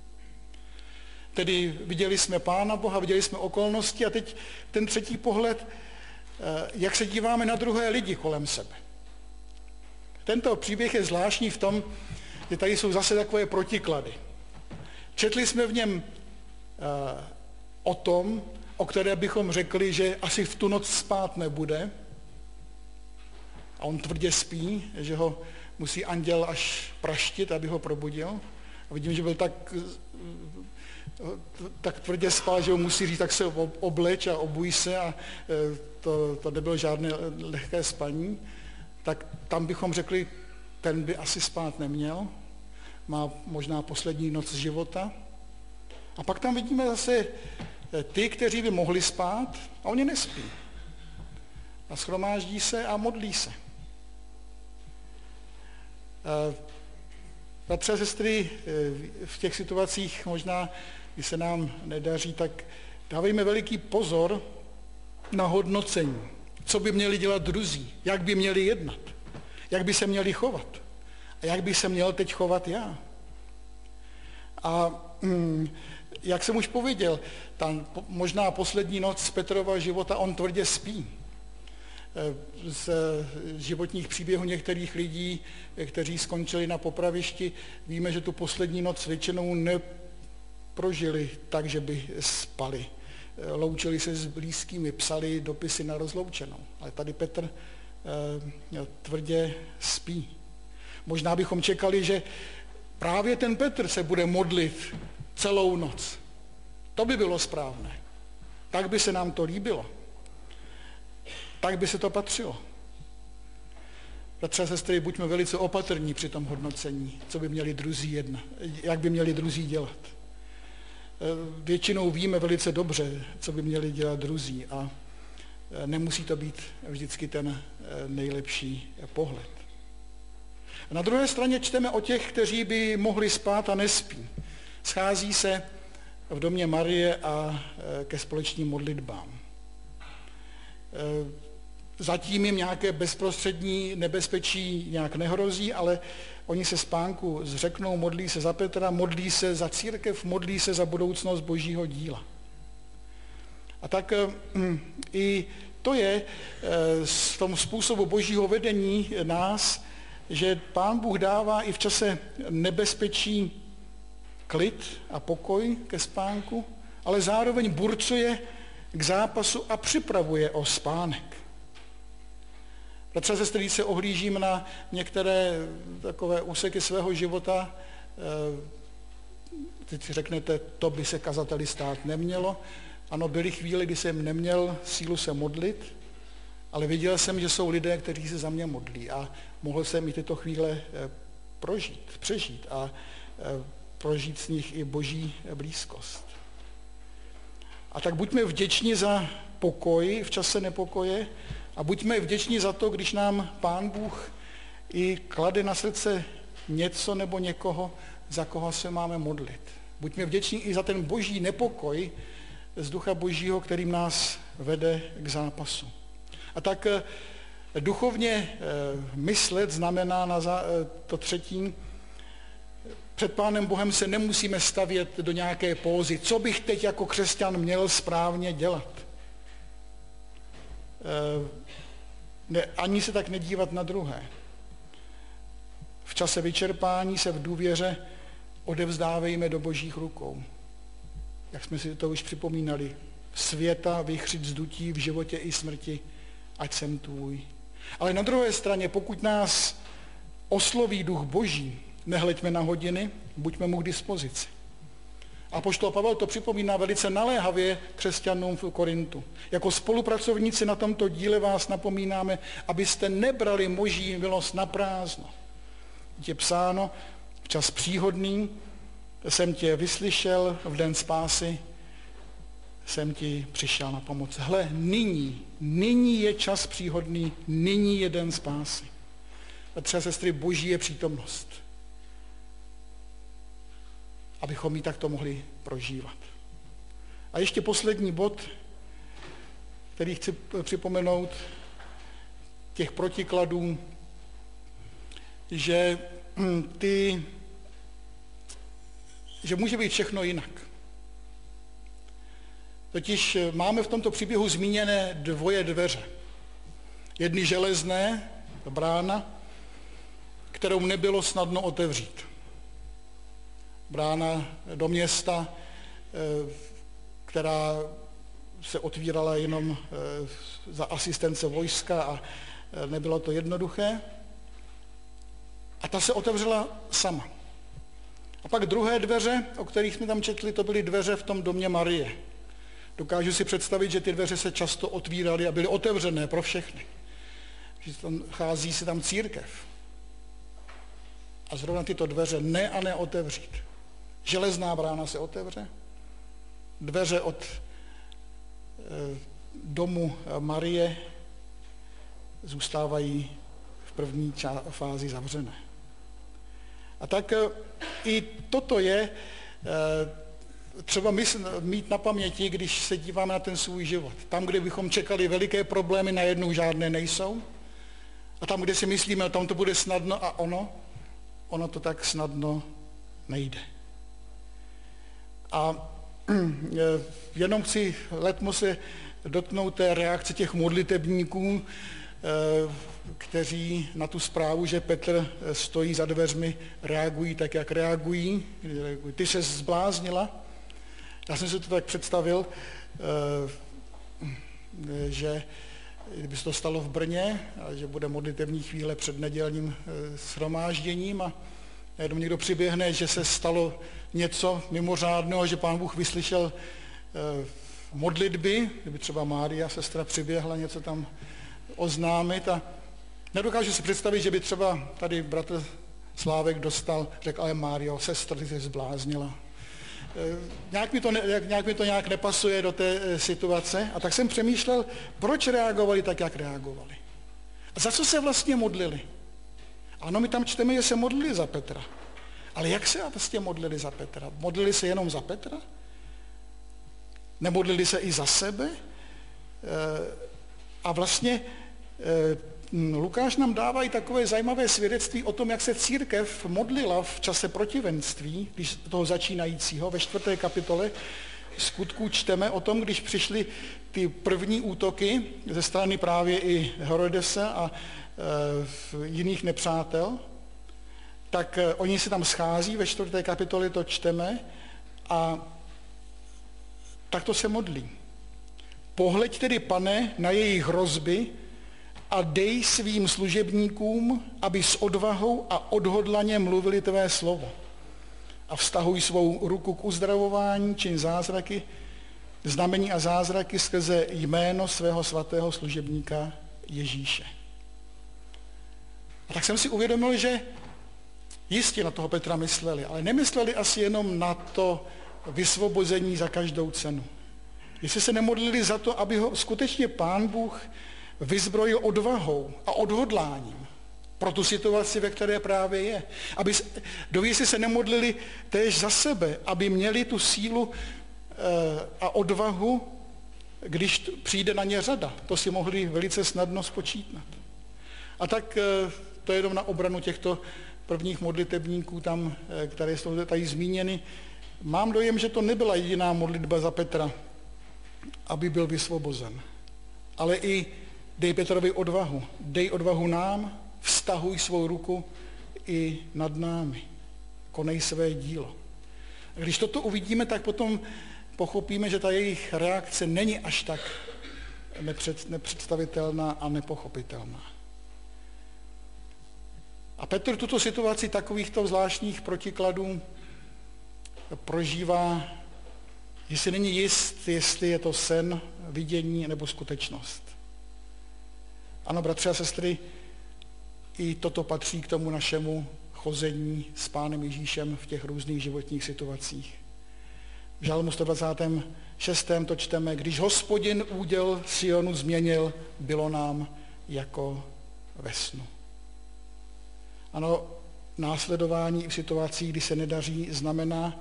Tedy viděli jsme Pána Boha, viděli jsme okolnosti a teď ten třetí pohled, jak se díváme na druhé lidi kolem sebe. Tento příběh je zvláštní v tom, že tady jsou zase takové protiklady. Četli jsme v něm o tom, o které bychom řekli, že asi v tu noc spát nebude a on tvrdě spí, že ho musí anděl až praštit, aby ho probudil. A vidím, že byl tak tvrdě spal, že ho musí říct, tak se obleč a obuj se a to nebylo žádné lehké spaní. Tak tam bychom řekli, ten by asi spát neměl, má možná poslední noc života. A pak tam vidíme zase ty, kteří by mohli spát a oni nespí. A shromáždí se a modlí se. Bratři a sestry, v těch situacích možná, kdy se nám nedaří, tak dávejme veliký pozor na hodnocení. Co by měli dělat druzí, jak by měli jednat, jak by se měli chovat a jak by se měl teď chovat já. A jak jsem už pověděl, ta možná poslední noc Petrova života, on tvrdě spí. Z životních příběhů některých lidí, kteří skončili na popravišti, víme, že tu poslední noc většinou neprožili tak, že by spali. Loučili se s blízkými, psali dopisy na rozloučenou. Ale tady Petr tvrdě spí. Možná bychom čekali, že právě ten Petr se bude modlit celou noc. To by bylo správné. Tak by se nám to líbilo. Tak by se to patřilo. Bratři a sestry, buďme velice opatrní při tom hodnocení, co by měli druzí jednat, jak by měli druzí dělat. Většinou víme velice dobře, co by měli dělat druzí a nemusí to být vždycky ten nejlepší pohled. Na druhé straně čteme o těch, kteří by mohli spát a nespí. Schází se v domě Marie a ke společným modlitbám. Zatím jim nějaké bezprostřední nebezpečí nějak nehrozí, ale oni se spánku zřeknou, modlí se za Petra, modlí se za církev, modlí se za budoucnost Božího díla. A tak i to je v tom způsobu Božího vedení nás, že Pán Bůh dává i v čase nebezpečí klid a pokoj ke spánku, ale zároveň burcuje k zápasu a připravuje o spánek. Bratře a sestry, když se ohlížím na některé takové úseky svého života, teď si řeknete, to by se kazateli stát nemělo. Ano, byly chvíle, kdy jsem neměl sílu se modlit, ale viděl jsem, že jsou lidé, kteří se za mě modlí a mohl jsem i tyto chvíle přežít a prožít z nich i boží blízkost. A tak buďme vděční za pokoj v čase nepokoje a buďme vděční za to, když nám Pán Bůh i klade na srdce něco nebo někoho, za koho se máme modlit. Buďme vděční i za ten boží nepokoj z ducha božího, kterým nás vede k zápasu. A tak duchovně myslet znamená to třetí, před Pánem Bohem se nemusíme stavět do nějaké pózy. Co bych teď jako křesťan měl správně dělat? Ani se tak nedívat na druhé. V čase vyčerpání se v důvěře odevzdávejme do božích rukou. Jak jsme si to už připomínali. Světa vychřit zdutí v životě i smrti, ať jsem tvůj. Ale na druhé straně, pokud nás osloví duch boží, nehleďme na hodiny, buďme mu k dispozici. Apoštol Pavel to připomíná velice naléhavě křesťanům v Korintu. Jako spolupracovníci na tomto díle vás napomínáme, abyste nebrali boží milost na prázdno. Je psáno, v čas příhodný jsem tě vyslyšel, v den spásy jsem ti přišel na pomoc. Hle, nyní je čas příhodný, nyní je den spásy. A třeba, sestry, boží je přítomnost. Abychom ji takto mohli prožívat. A ještě poslední bod, který chci připomenout, těch protikladů, že může být všechno jinak. Totiž máme v tomto příběhu zmíněné dvoje dveře. Jedny železné, brána, kterou nebylo snadno otevřít. Brána do města, která se otvírala jenom za asistence vojska a nebylo to jednoduché. A ta se otevřela sama. A pak druhé dveře, o kterých jsme tam četli, to byly dveře v tom domě Marie. Dokážu si představit, že ty dveře se často otvíraly a byly otevřené pro všechny. Že chází se tam církev. A zrovna tyto dveře ne a neotevřít. Železná brána se otevře, dveře od domu Marie zůstávají v první fázi zavřené. A tak i toto je třeba mít na paměti, když se díváme na ten svůj život. Tam, kde bychom čekali veliké problémy, najednou žádné nejsou. A tam, kde si myslíme, tam to bude snadno a ono to tak snadno nejde. A jenom chci letmo se dotknout té reakce těch modlitebníků, kteří na tu zprávu, že Petr stojí za dveřmi, reagují tak, jak reagují. Ty se zbláznila. Já jsem si to tak představil, že kdyby se to stalo v Brně, a že bude modlitební chvíle před nedělním shromážděním a najednou někdo přiběhne, že se stalo něco mimořádného, že Pán Bůh vyslyšel modlitby, kdyby třeba Mária, sestra, přiběhla něco tam oznámit a nedokážu si představit, že by třeba tady bratr Slávek řekl, ale Mário, sestra, ty jsi zbláznila. Nějak mi to nepasuje do té situace a tak jsem přemýšlel, proč reagovali tak, jak reagovali. A za co se vlastně modlili? Ano, my tam čteme, že se modlili za Petra. Ale jak se vlastně modlili za Petra? Modlili se jenom za Petra? Nemodlili se i za sebe? A vlastně Lukáš nám dává i takové zajímavé svědectví o tom, jak se církev modlila v čase protivenství, když toho začínajícího, ve 4. kapitole Skutků čteme o tom, když přišly ty první útoky ze strany právě i Herodese a jiných nepřátel, tak oni se tam schází, ve 4. kapitole to čteme a takto se modlí. Pohleď tedy, Pane, na jejich hrozby a dej svým služebníkům, aby s odvahou a odhodlaně mluvili tvé slovo. a vztahuj svou ruku k uzdravování, čin zázraky, znamení a zázraky skrze jméno svého svatého služebníka Ježíše. A tak jsem si uvědomil, že jistě na toho Petra mysleli, ale nemysleli asi jenom na to vysvobození za každou cenu. Jestli se nemodlili za to, aby ho skutečně Pán Bůh vyzbrojil odvahou a odhodláním pro tu situaci, ve které právě je. Jestli se nemodlili též za sebe, aby měli tu sílu a odvahu, když přijde na ně řada. To si mohli velice snadno spočítat. A tak to je jenom na obranu těchto prvních modlitebníků, tam, které jsou tady zmíněny. Mám dojem, že to nebyla jediná modlitba za Petra, aby byl vysvobozen. Ale i dej Petrovi odvahu. Dej odvahu nám, vztahuj svou ruku i nad námi. Konej své dílo. A když toto uvidíme, tak potom pochopíme, že ta jejich reakce není až tak nepředstavitelná a nepochopitelná. A Petr tuto situaci takovýchto zvláštních protikladů prožívá, že si není jist, jestli je to sen, vidění nebo skutečnost. Ano, bratři a sestry, i toto patří k tomu našemu chození s Pánem Ježíšem v těch různých životních situacích. V Žalmu 126. to čteme, když Hospodin úděl Sionu změnil, bylo nám jako ve snu. Ano, následování v situacích, kdy se nedaří, znamená,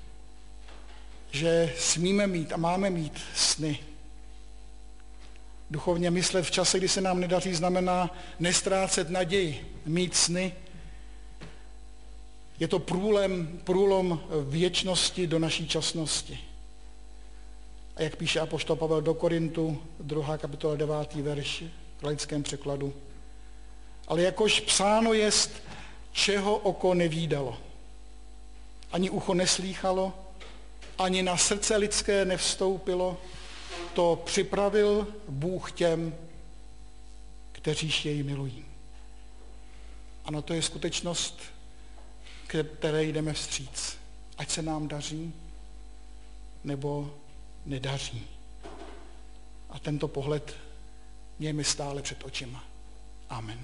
že smíme mít a máme mít sny. Duchovně myslet v čase, kdy se nám nedaří, znamená nestrácet naději, mít sny. Je to průlom věčnosti do naší časnosti. A jak píše apoštol Pavel do Korintu, 2. kapitola 9. verš v laickém překladu. Ale jakož psáno jest, čeho oko nevídalo, ani ucho neslýchalo, ani na srdce lidské nevstoupilo, to připravil Bůh těm, kteříž jej milují. Ano, to je skutečnost, které jdeme vstříc. Ať se nám daří, nebo nedaří. A tento pohled mějme stále před očima. Amen.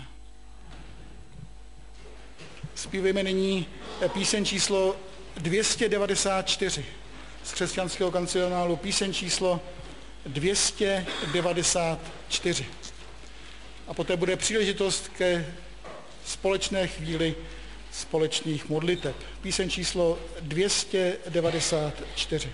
Zpívejme nyní píseň číslo 294 z křesťanského kancionálu, píseň číslo 294. A poté bude příležitost ke společné chvíli společných modliteb. Píseň číslo 294.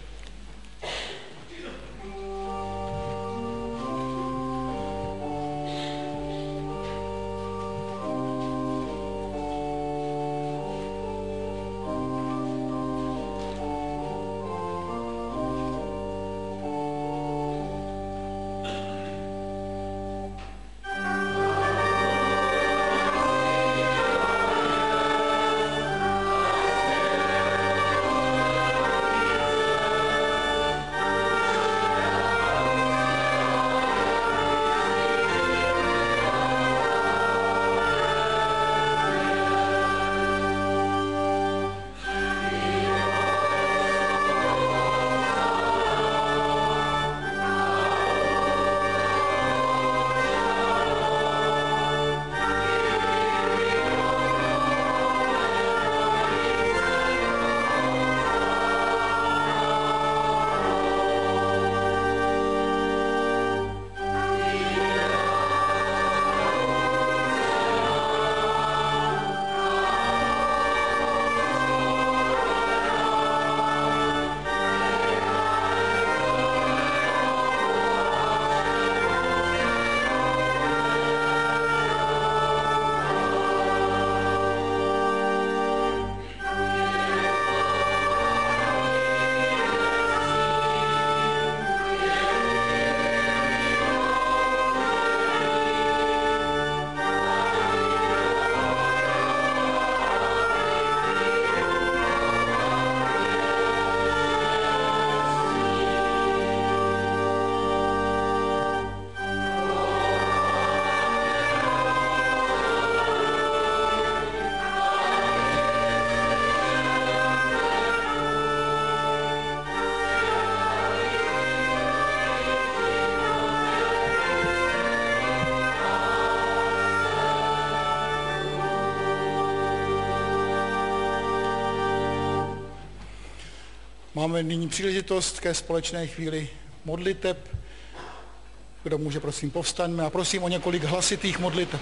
Máme nyní příležitost ke společné chvíli modliteb. Kdo může, prosím, povstaňme a prosím o několik hlasitých modliteb.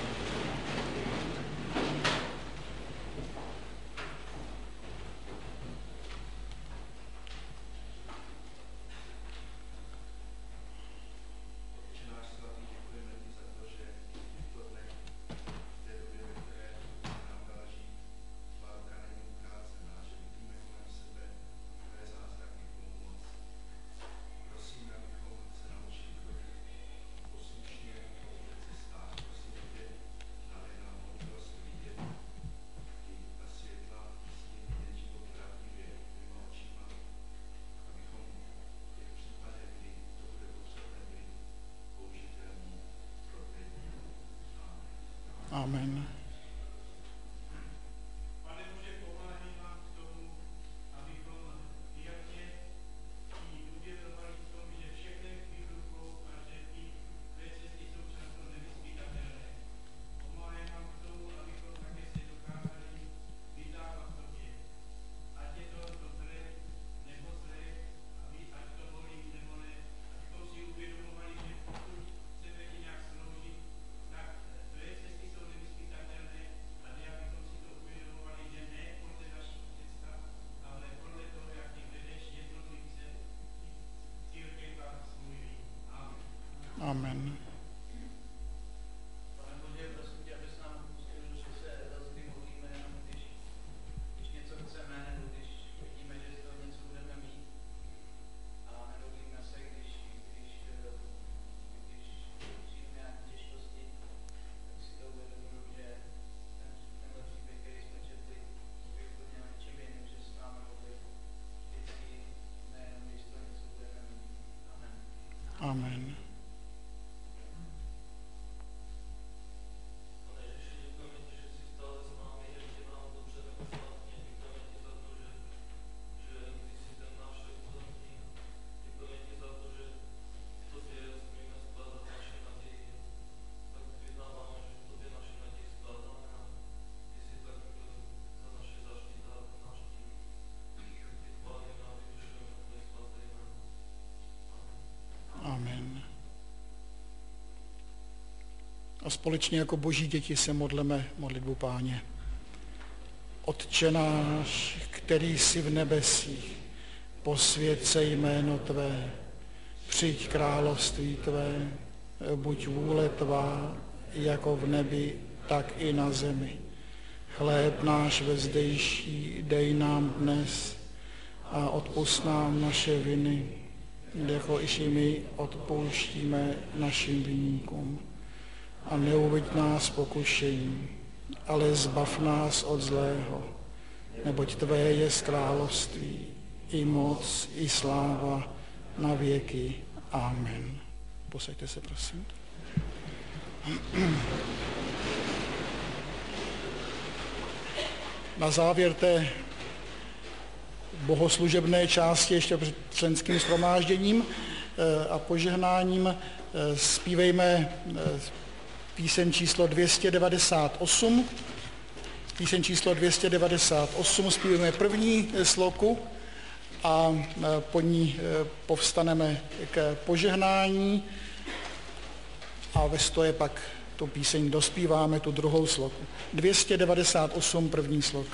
Amen. Pane Bože, pomáhej nám k tomu, abychom věrně i uvědomovali v tom, že všechno je v rukou a že ty tvé cesty jsou často nevyzpytatelné. Pomáhej nám k tomu, abychom také se dokázali vydávat tobě. Ať je to dobré nebo zlé, ať to bolí nebo ne, abychom si uvědomovali, že pokud chceme ti nějak sloužit, tak tvé cesty jsou nevyzpytatelné, ale abychom si to uvědomovali, že ne podle našich představ, ale podle toho, jak ty vedeš jednotlivce, církev a svůj lid. Amen. Amen. Pane Bože, prosím tě, abys nám pustil, že se rozkdy modlíme, jenom když něco chceme, nebo když vidíme, že z toho něco budeme mít. A nemodlíme se, když přijde nějaké těžkosti, tak si to uvědomím, že tenhle příběh, který jsme četli, je úplně něčím jiným, že s námi modlit vždycky, nejenom když to něco budeme mít. Amen. Amen. Amen. A společně jako boží děti se modleme modlitbu Páně. Otče náš, který jsi v nebesích, posvěť se jméno tvé, přijď království tvé, buď vůle tvá, jako v nebi, tak i na zemi. Chléb náš vezdejší dej nám dnes a odpusť nám naše viny, jako i my odpouštíme našim viníkům. A neuveď nás pokušení, ale zbav nás od zlého, neboť tvé je království, i moc, i sláva na věky. Amen. Posaďte se, prosím. Na závěr té bohoslužebné části ještě před členským shromážděním a požehnáním zpívejme píseň číslo 298. Píseň číslo 298 zpívejme první sloku a po ní povstaneme k požehnání a ve stoje pak tu píseň dospíváme, tu druhou sloku. 298 první sloka.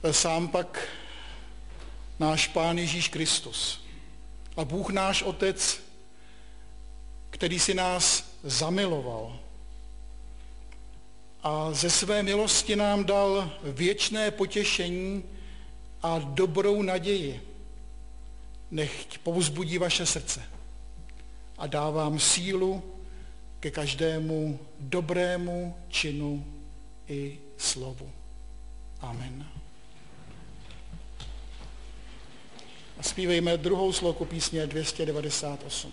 sám pak náš Pán Ježíš Kristus. A Bůh náš Otec, který si nás zamiloval a ze své milosti nám dal věčné potěšení a dobrou naději, nechť povzbudí vaše srdce a dá vám sílu ke každému dobrému činu i slovu. Amen. A zpívejme druhou sloku písně 298.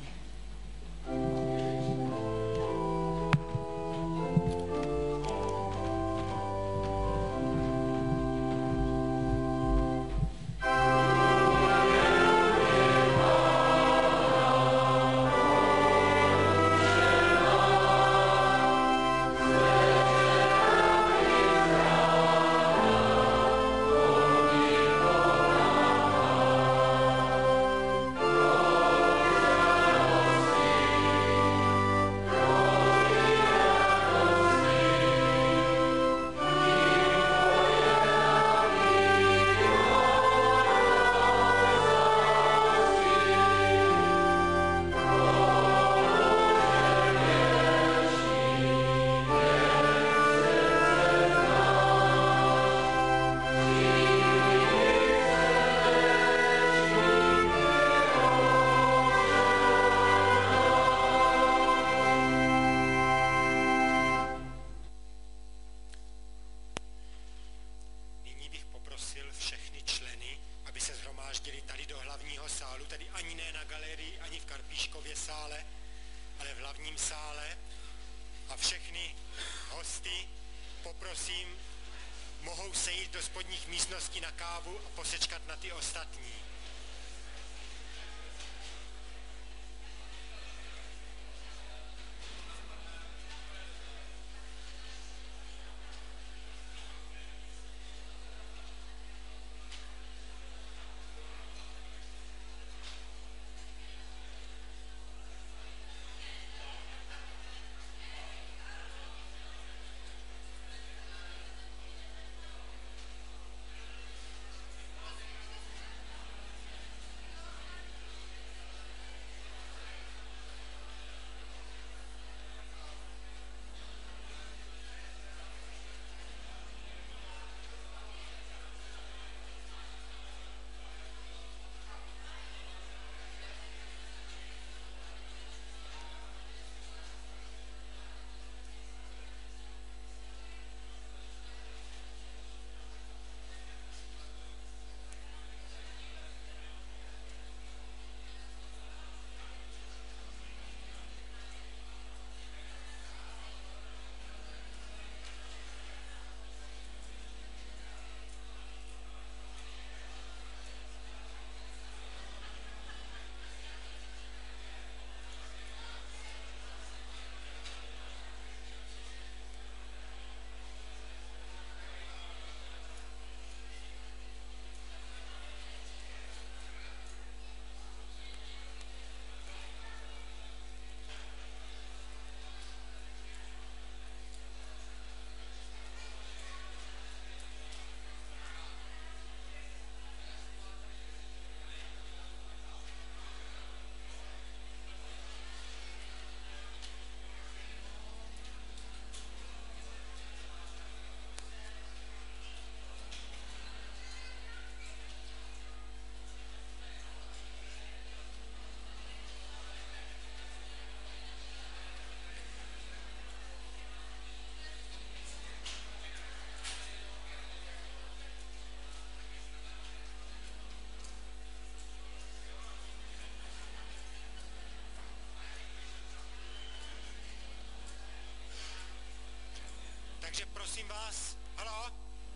Takže prosím vás, halo,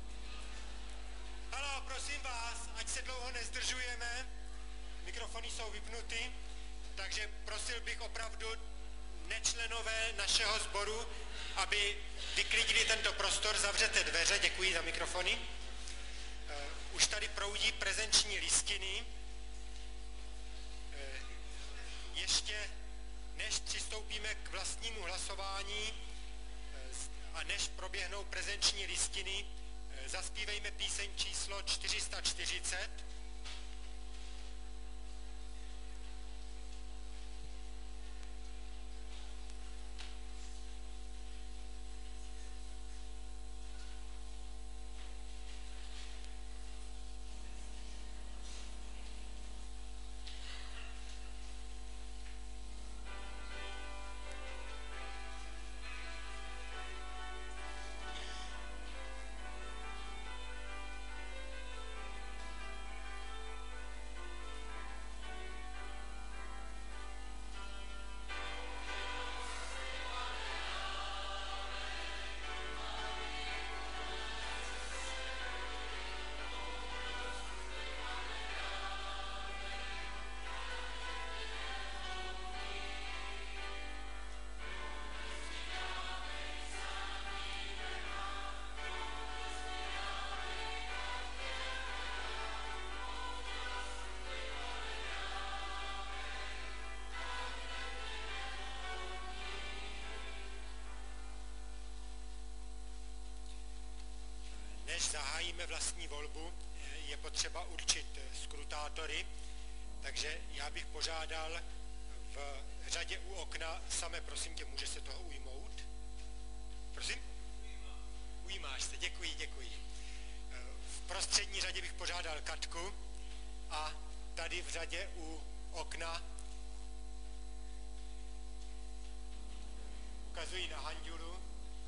prosím vás, ať se dlouho nezdržujeme, mikrofony jsou vypnuty, takže prosil bych opravdu nečlenové našeho sboru, aby vyklidili tento prostor, zavřete dveře, děkuji za mikrofony. Už tady proudí prezenční listiny. Ještě než přistoupíme k vlastnímu hlasování a než proběhnou prezenční listiny, Zaspívejme píseň číslo 440. Než zahájíme vlastní volbu, je potřeba určit skrutátory, takže já bych požádal v řadě u okna, Same, prosím tě, může se toho ujmout? Prosím? Ujímáš se, děkuji. V prostřední řadě bych požádal Katku a tady v řadě u okna ukazují na Hanďulu.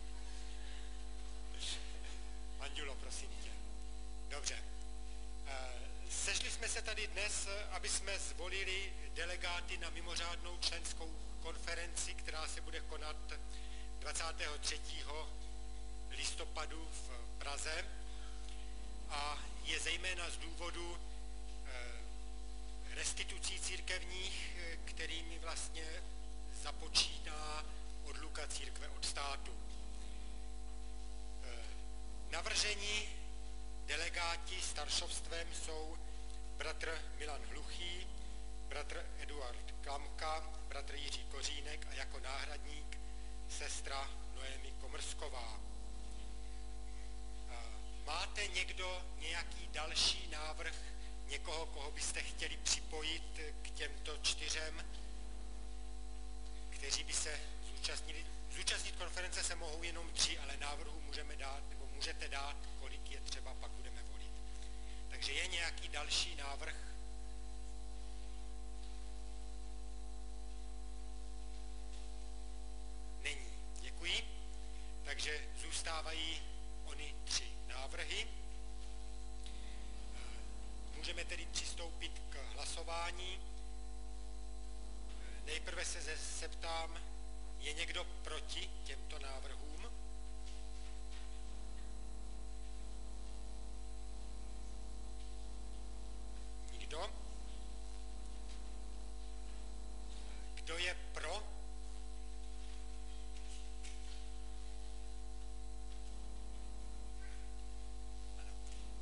Hanďulo, prosím tě. Dobře. Sešli jsme se tady dnes, aby jsme zvolili delegáty na mimořádnou členskou konferenci, která se bude konat 23. listopadu v Praze a je zejména z důvodu restitucí církevních, kterými vlastně započíná odluka církve od státu. Navržení delegáti staršovstvem jsou bratr Milan Hluchý, bratr Eduard Klamka, bratr Jiří Kořínek a jako náhradník sestra Noémie Komrsková. Máte někdo nějaký další návrh, někoho, koho byste chtěli připojit k těmto 4, kteří by se zúčastnili? Zúčastnit konference se mohou jenom 3, ale návrhu můžeme dát, nebo můžete dát, kolik je třeba, pak budeme volit. Takže je nějaký další návrh? Není. Děkuji. Takže zůstávají ony 3 návrhy. Můžeme tedy přistoupit k hlasování. Nejprve se zeptám, je někdo proti těmto návrhům? Nikdo? Kdo je pro? Ano.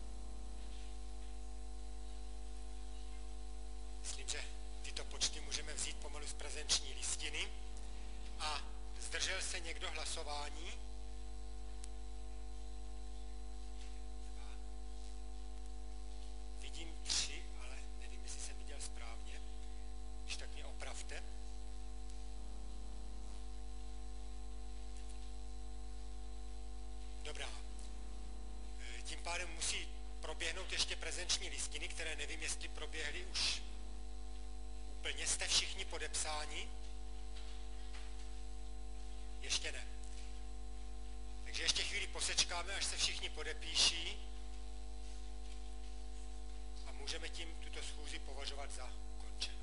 Myslím, že tyto počty můžeme vzít pomalu z prezenční listiny. A zdržel se někdo hlasování? Vidím 3, ale nevím, jestli jsem viděl správně. Když tak mě opravte. Dobrá. Tím pádem musí proběhnout ještě prezenční listiny, které nevím, jestli proběhly už úplně. Jste všichni podepsáni? Ještě ne. Takže ještě chvíli posečkáme, až se všichni podepíší a můžeme tím tuto schůzi považovat za ukončenou.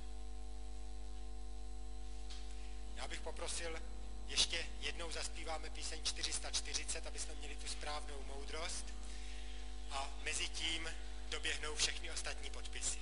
Já bych poprosil, ještě jednou zaspíváme píseň 440, aby jsme měli tu správnou moudrost a mezi tím doběhnou všechny ostatní podpisy.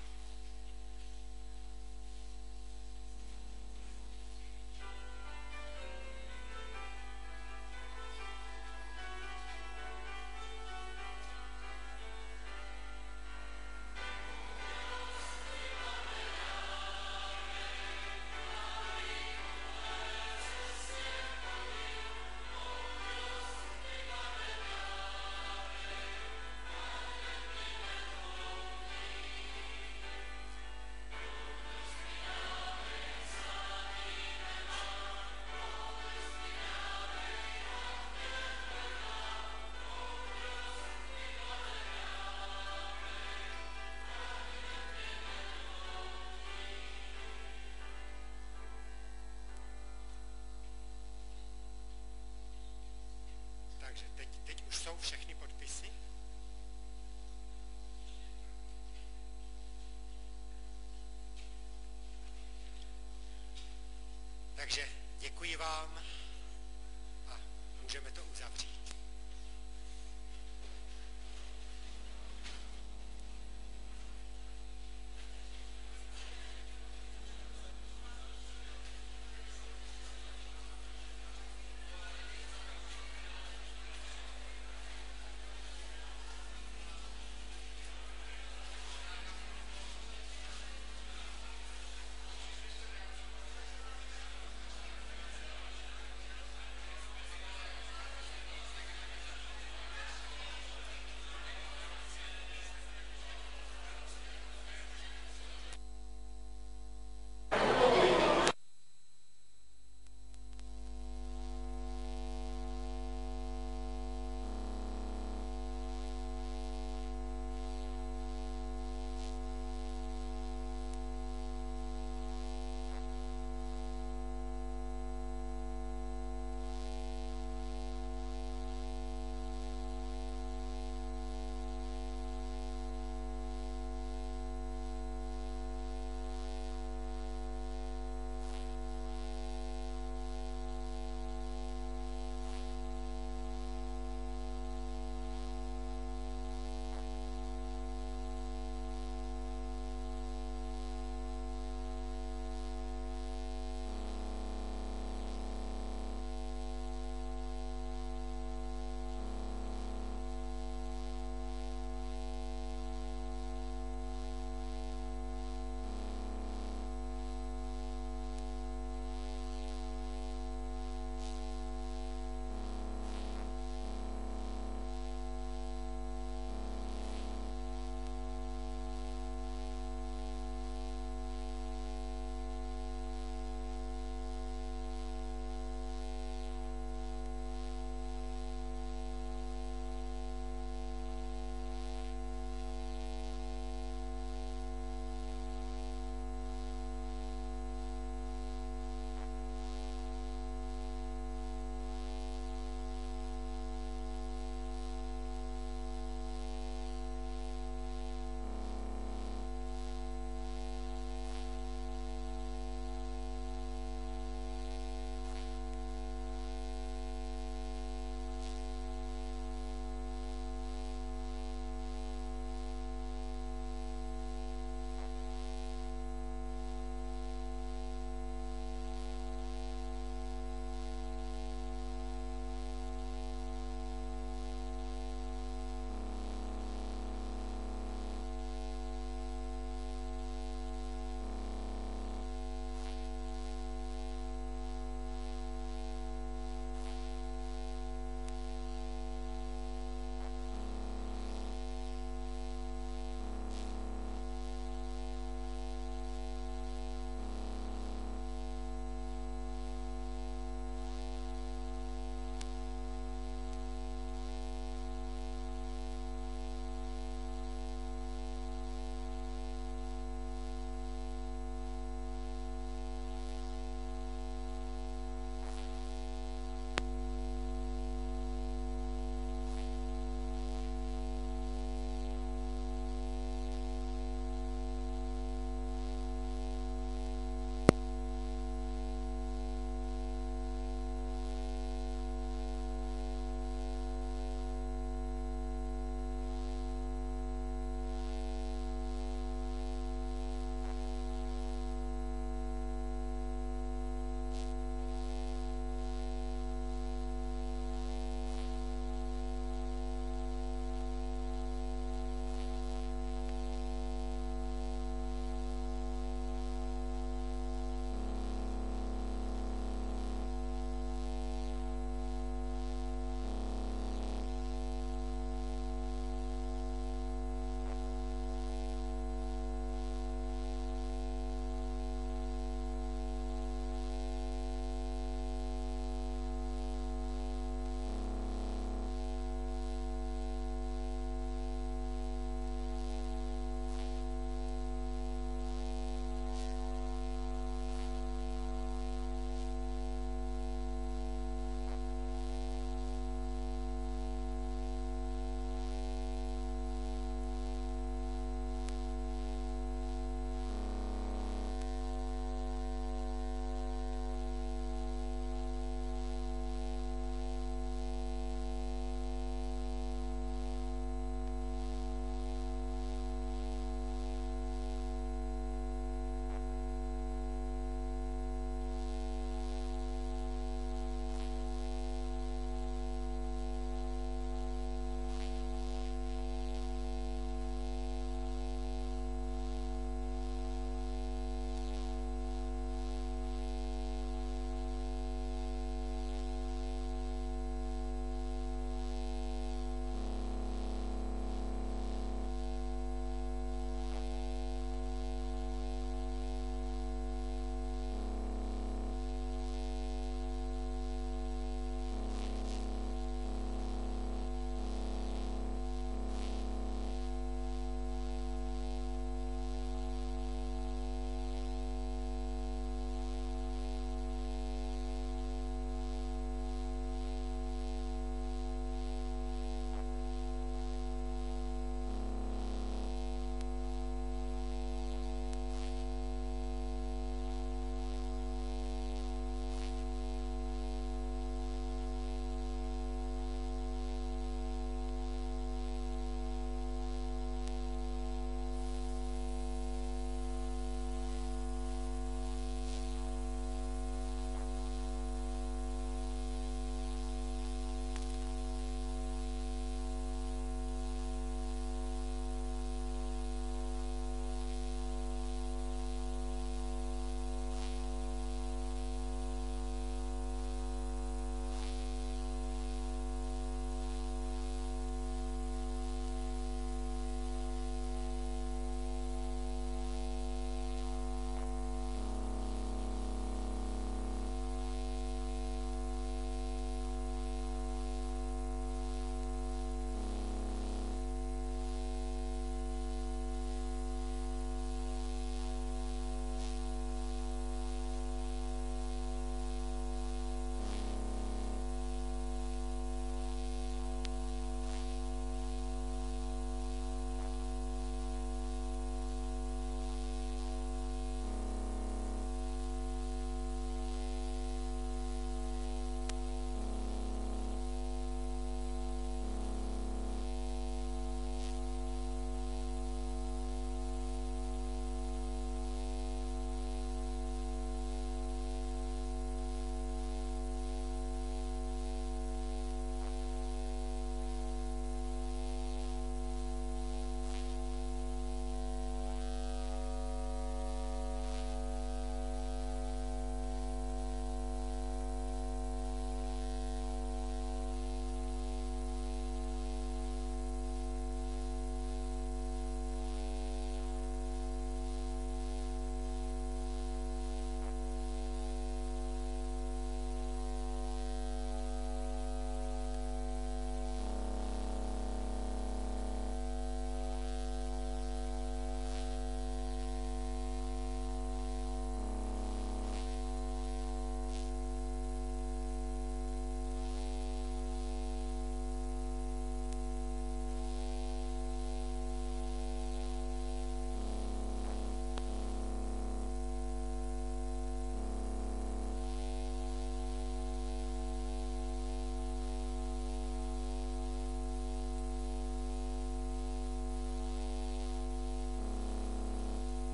Děkuji vám a můžeme to uzavřít.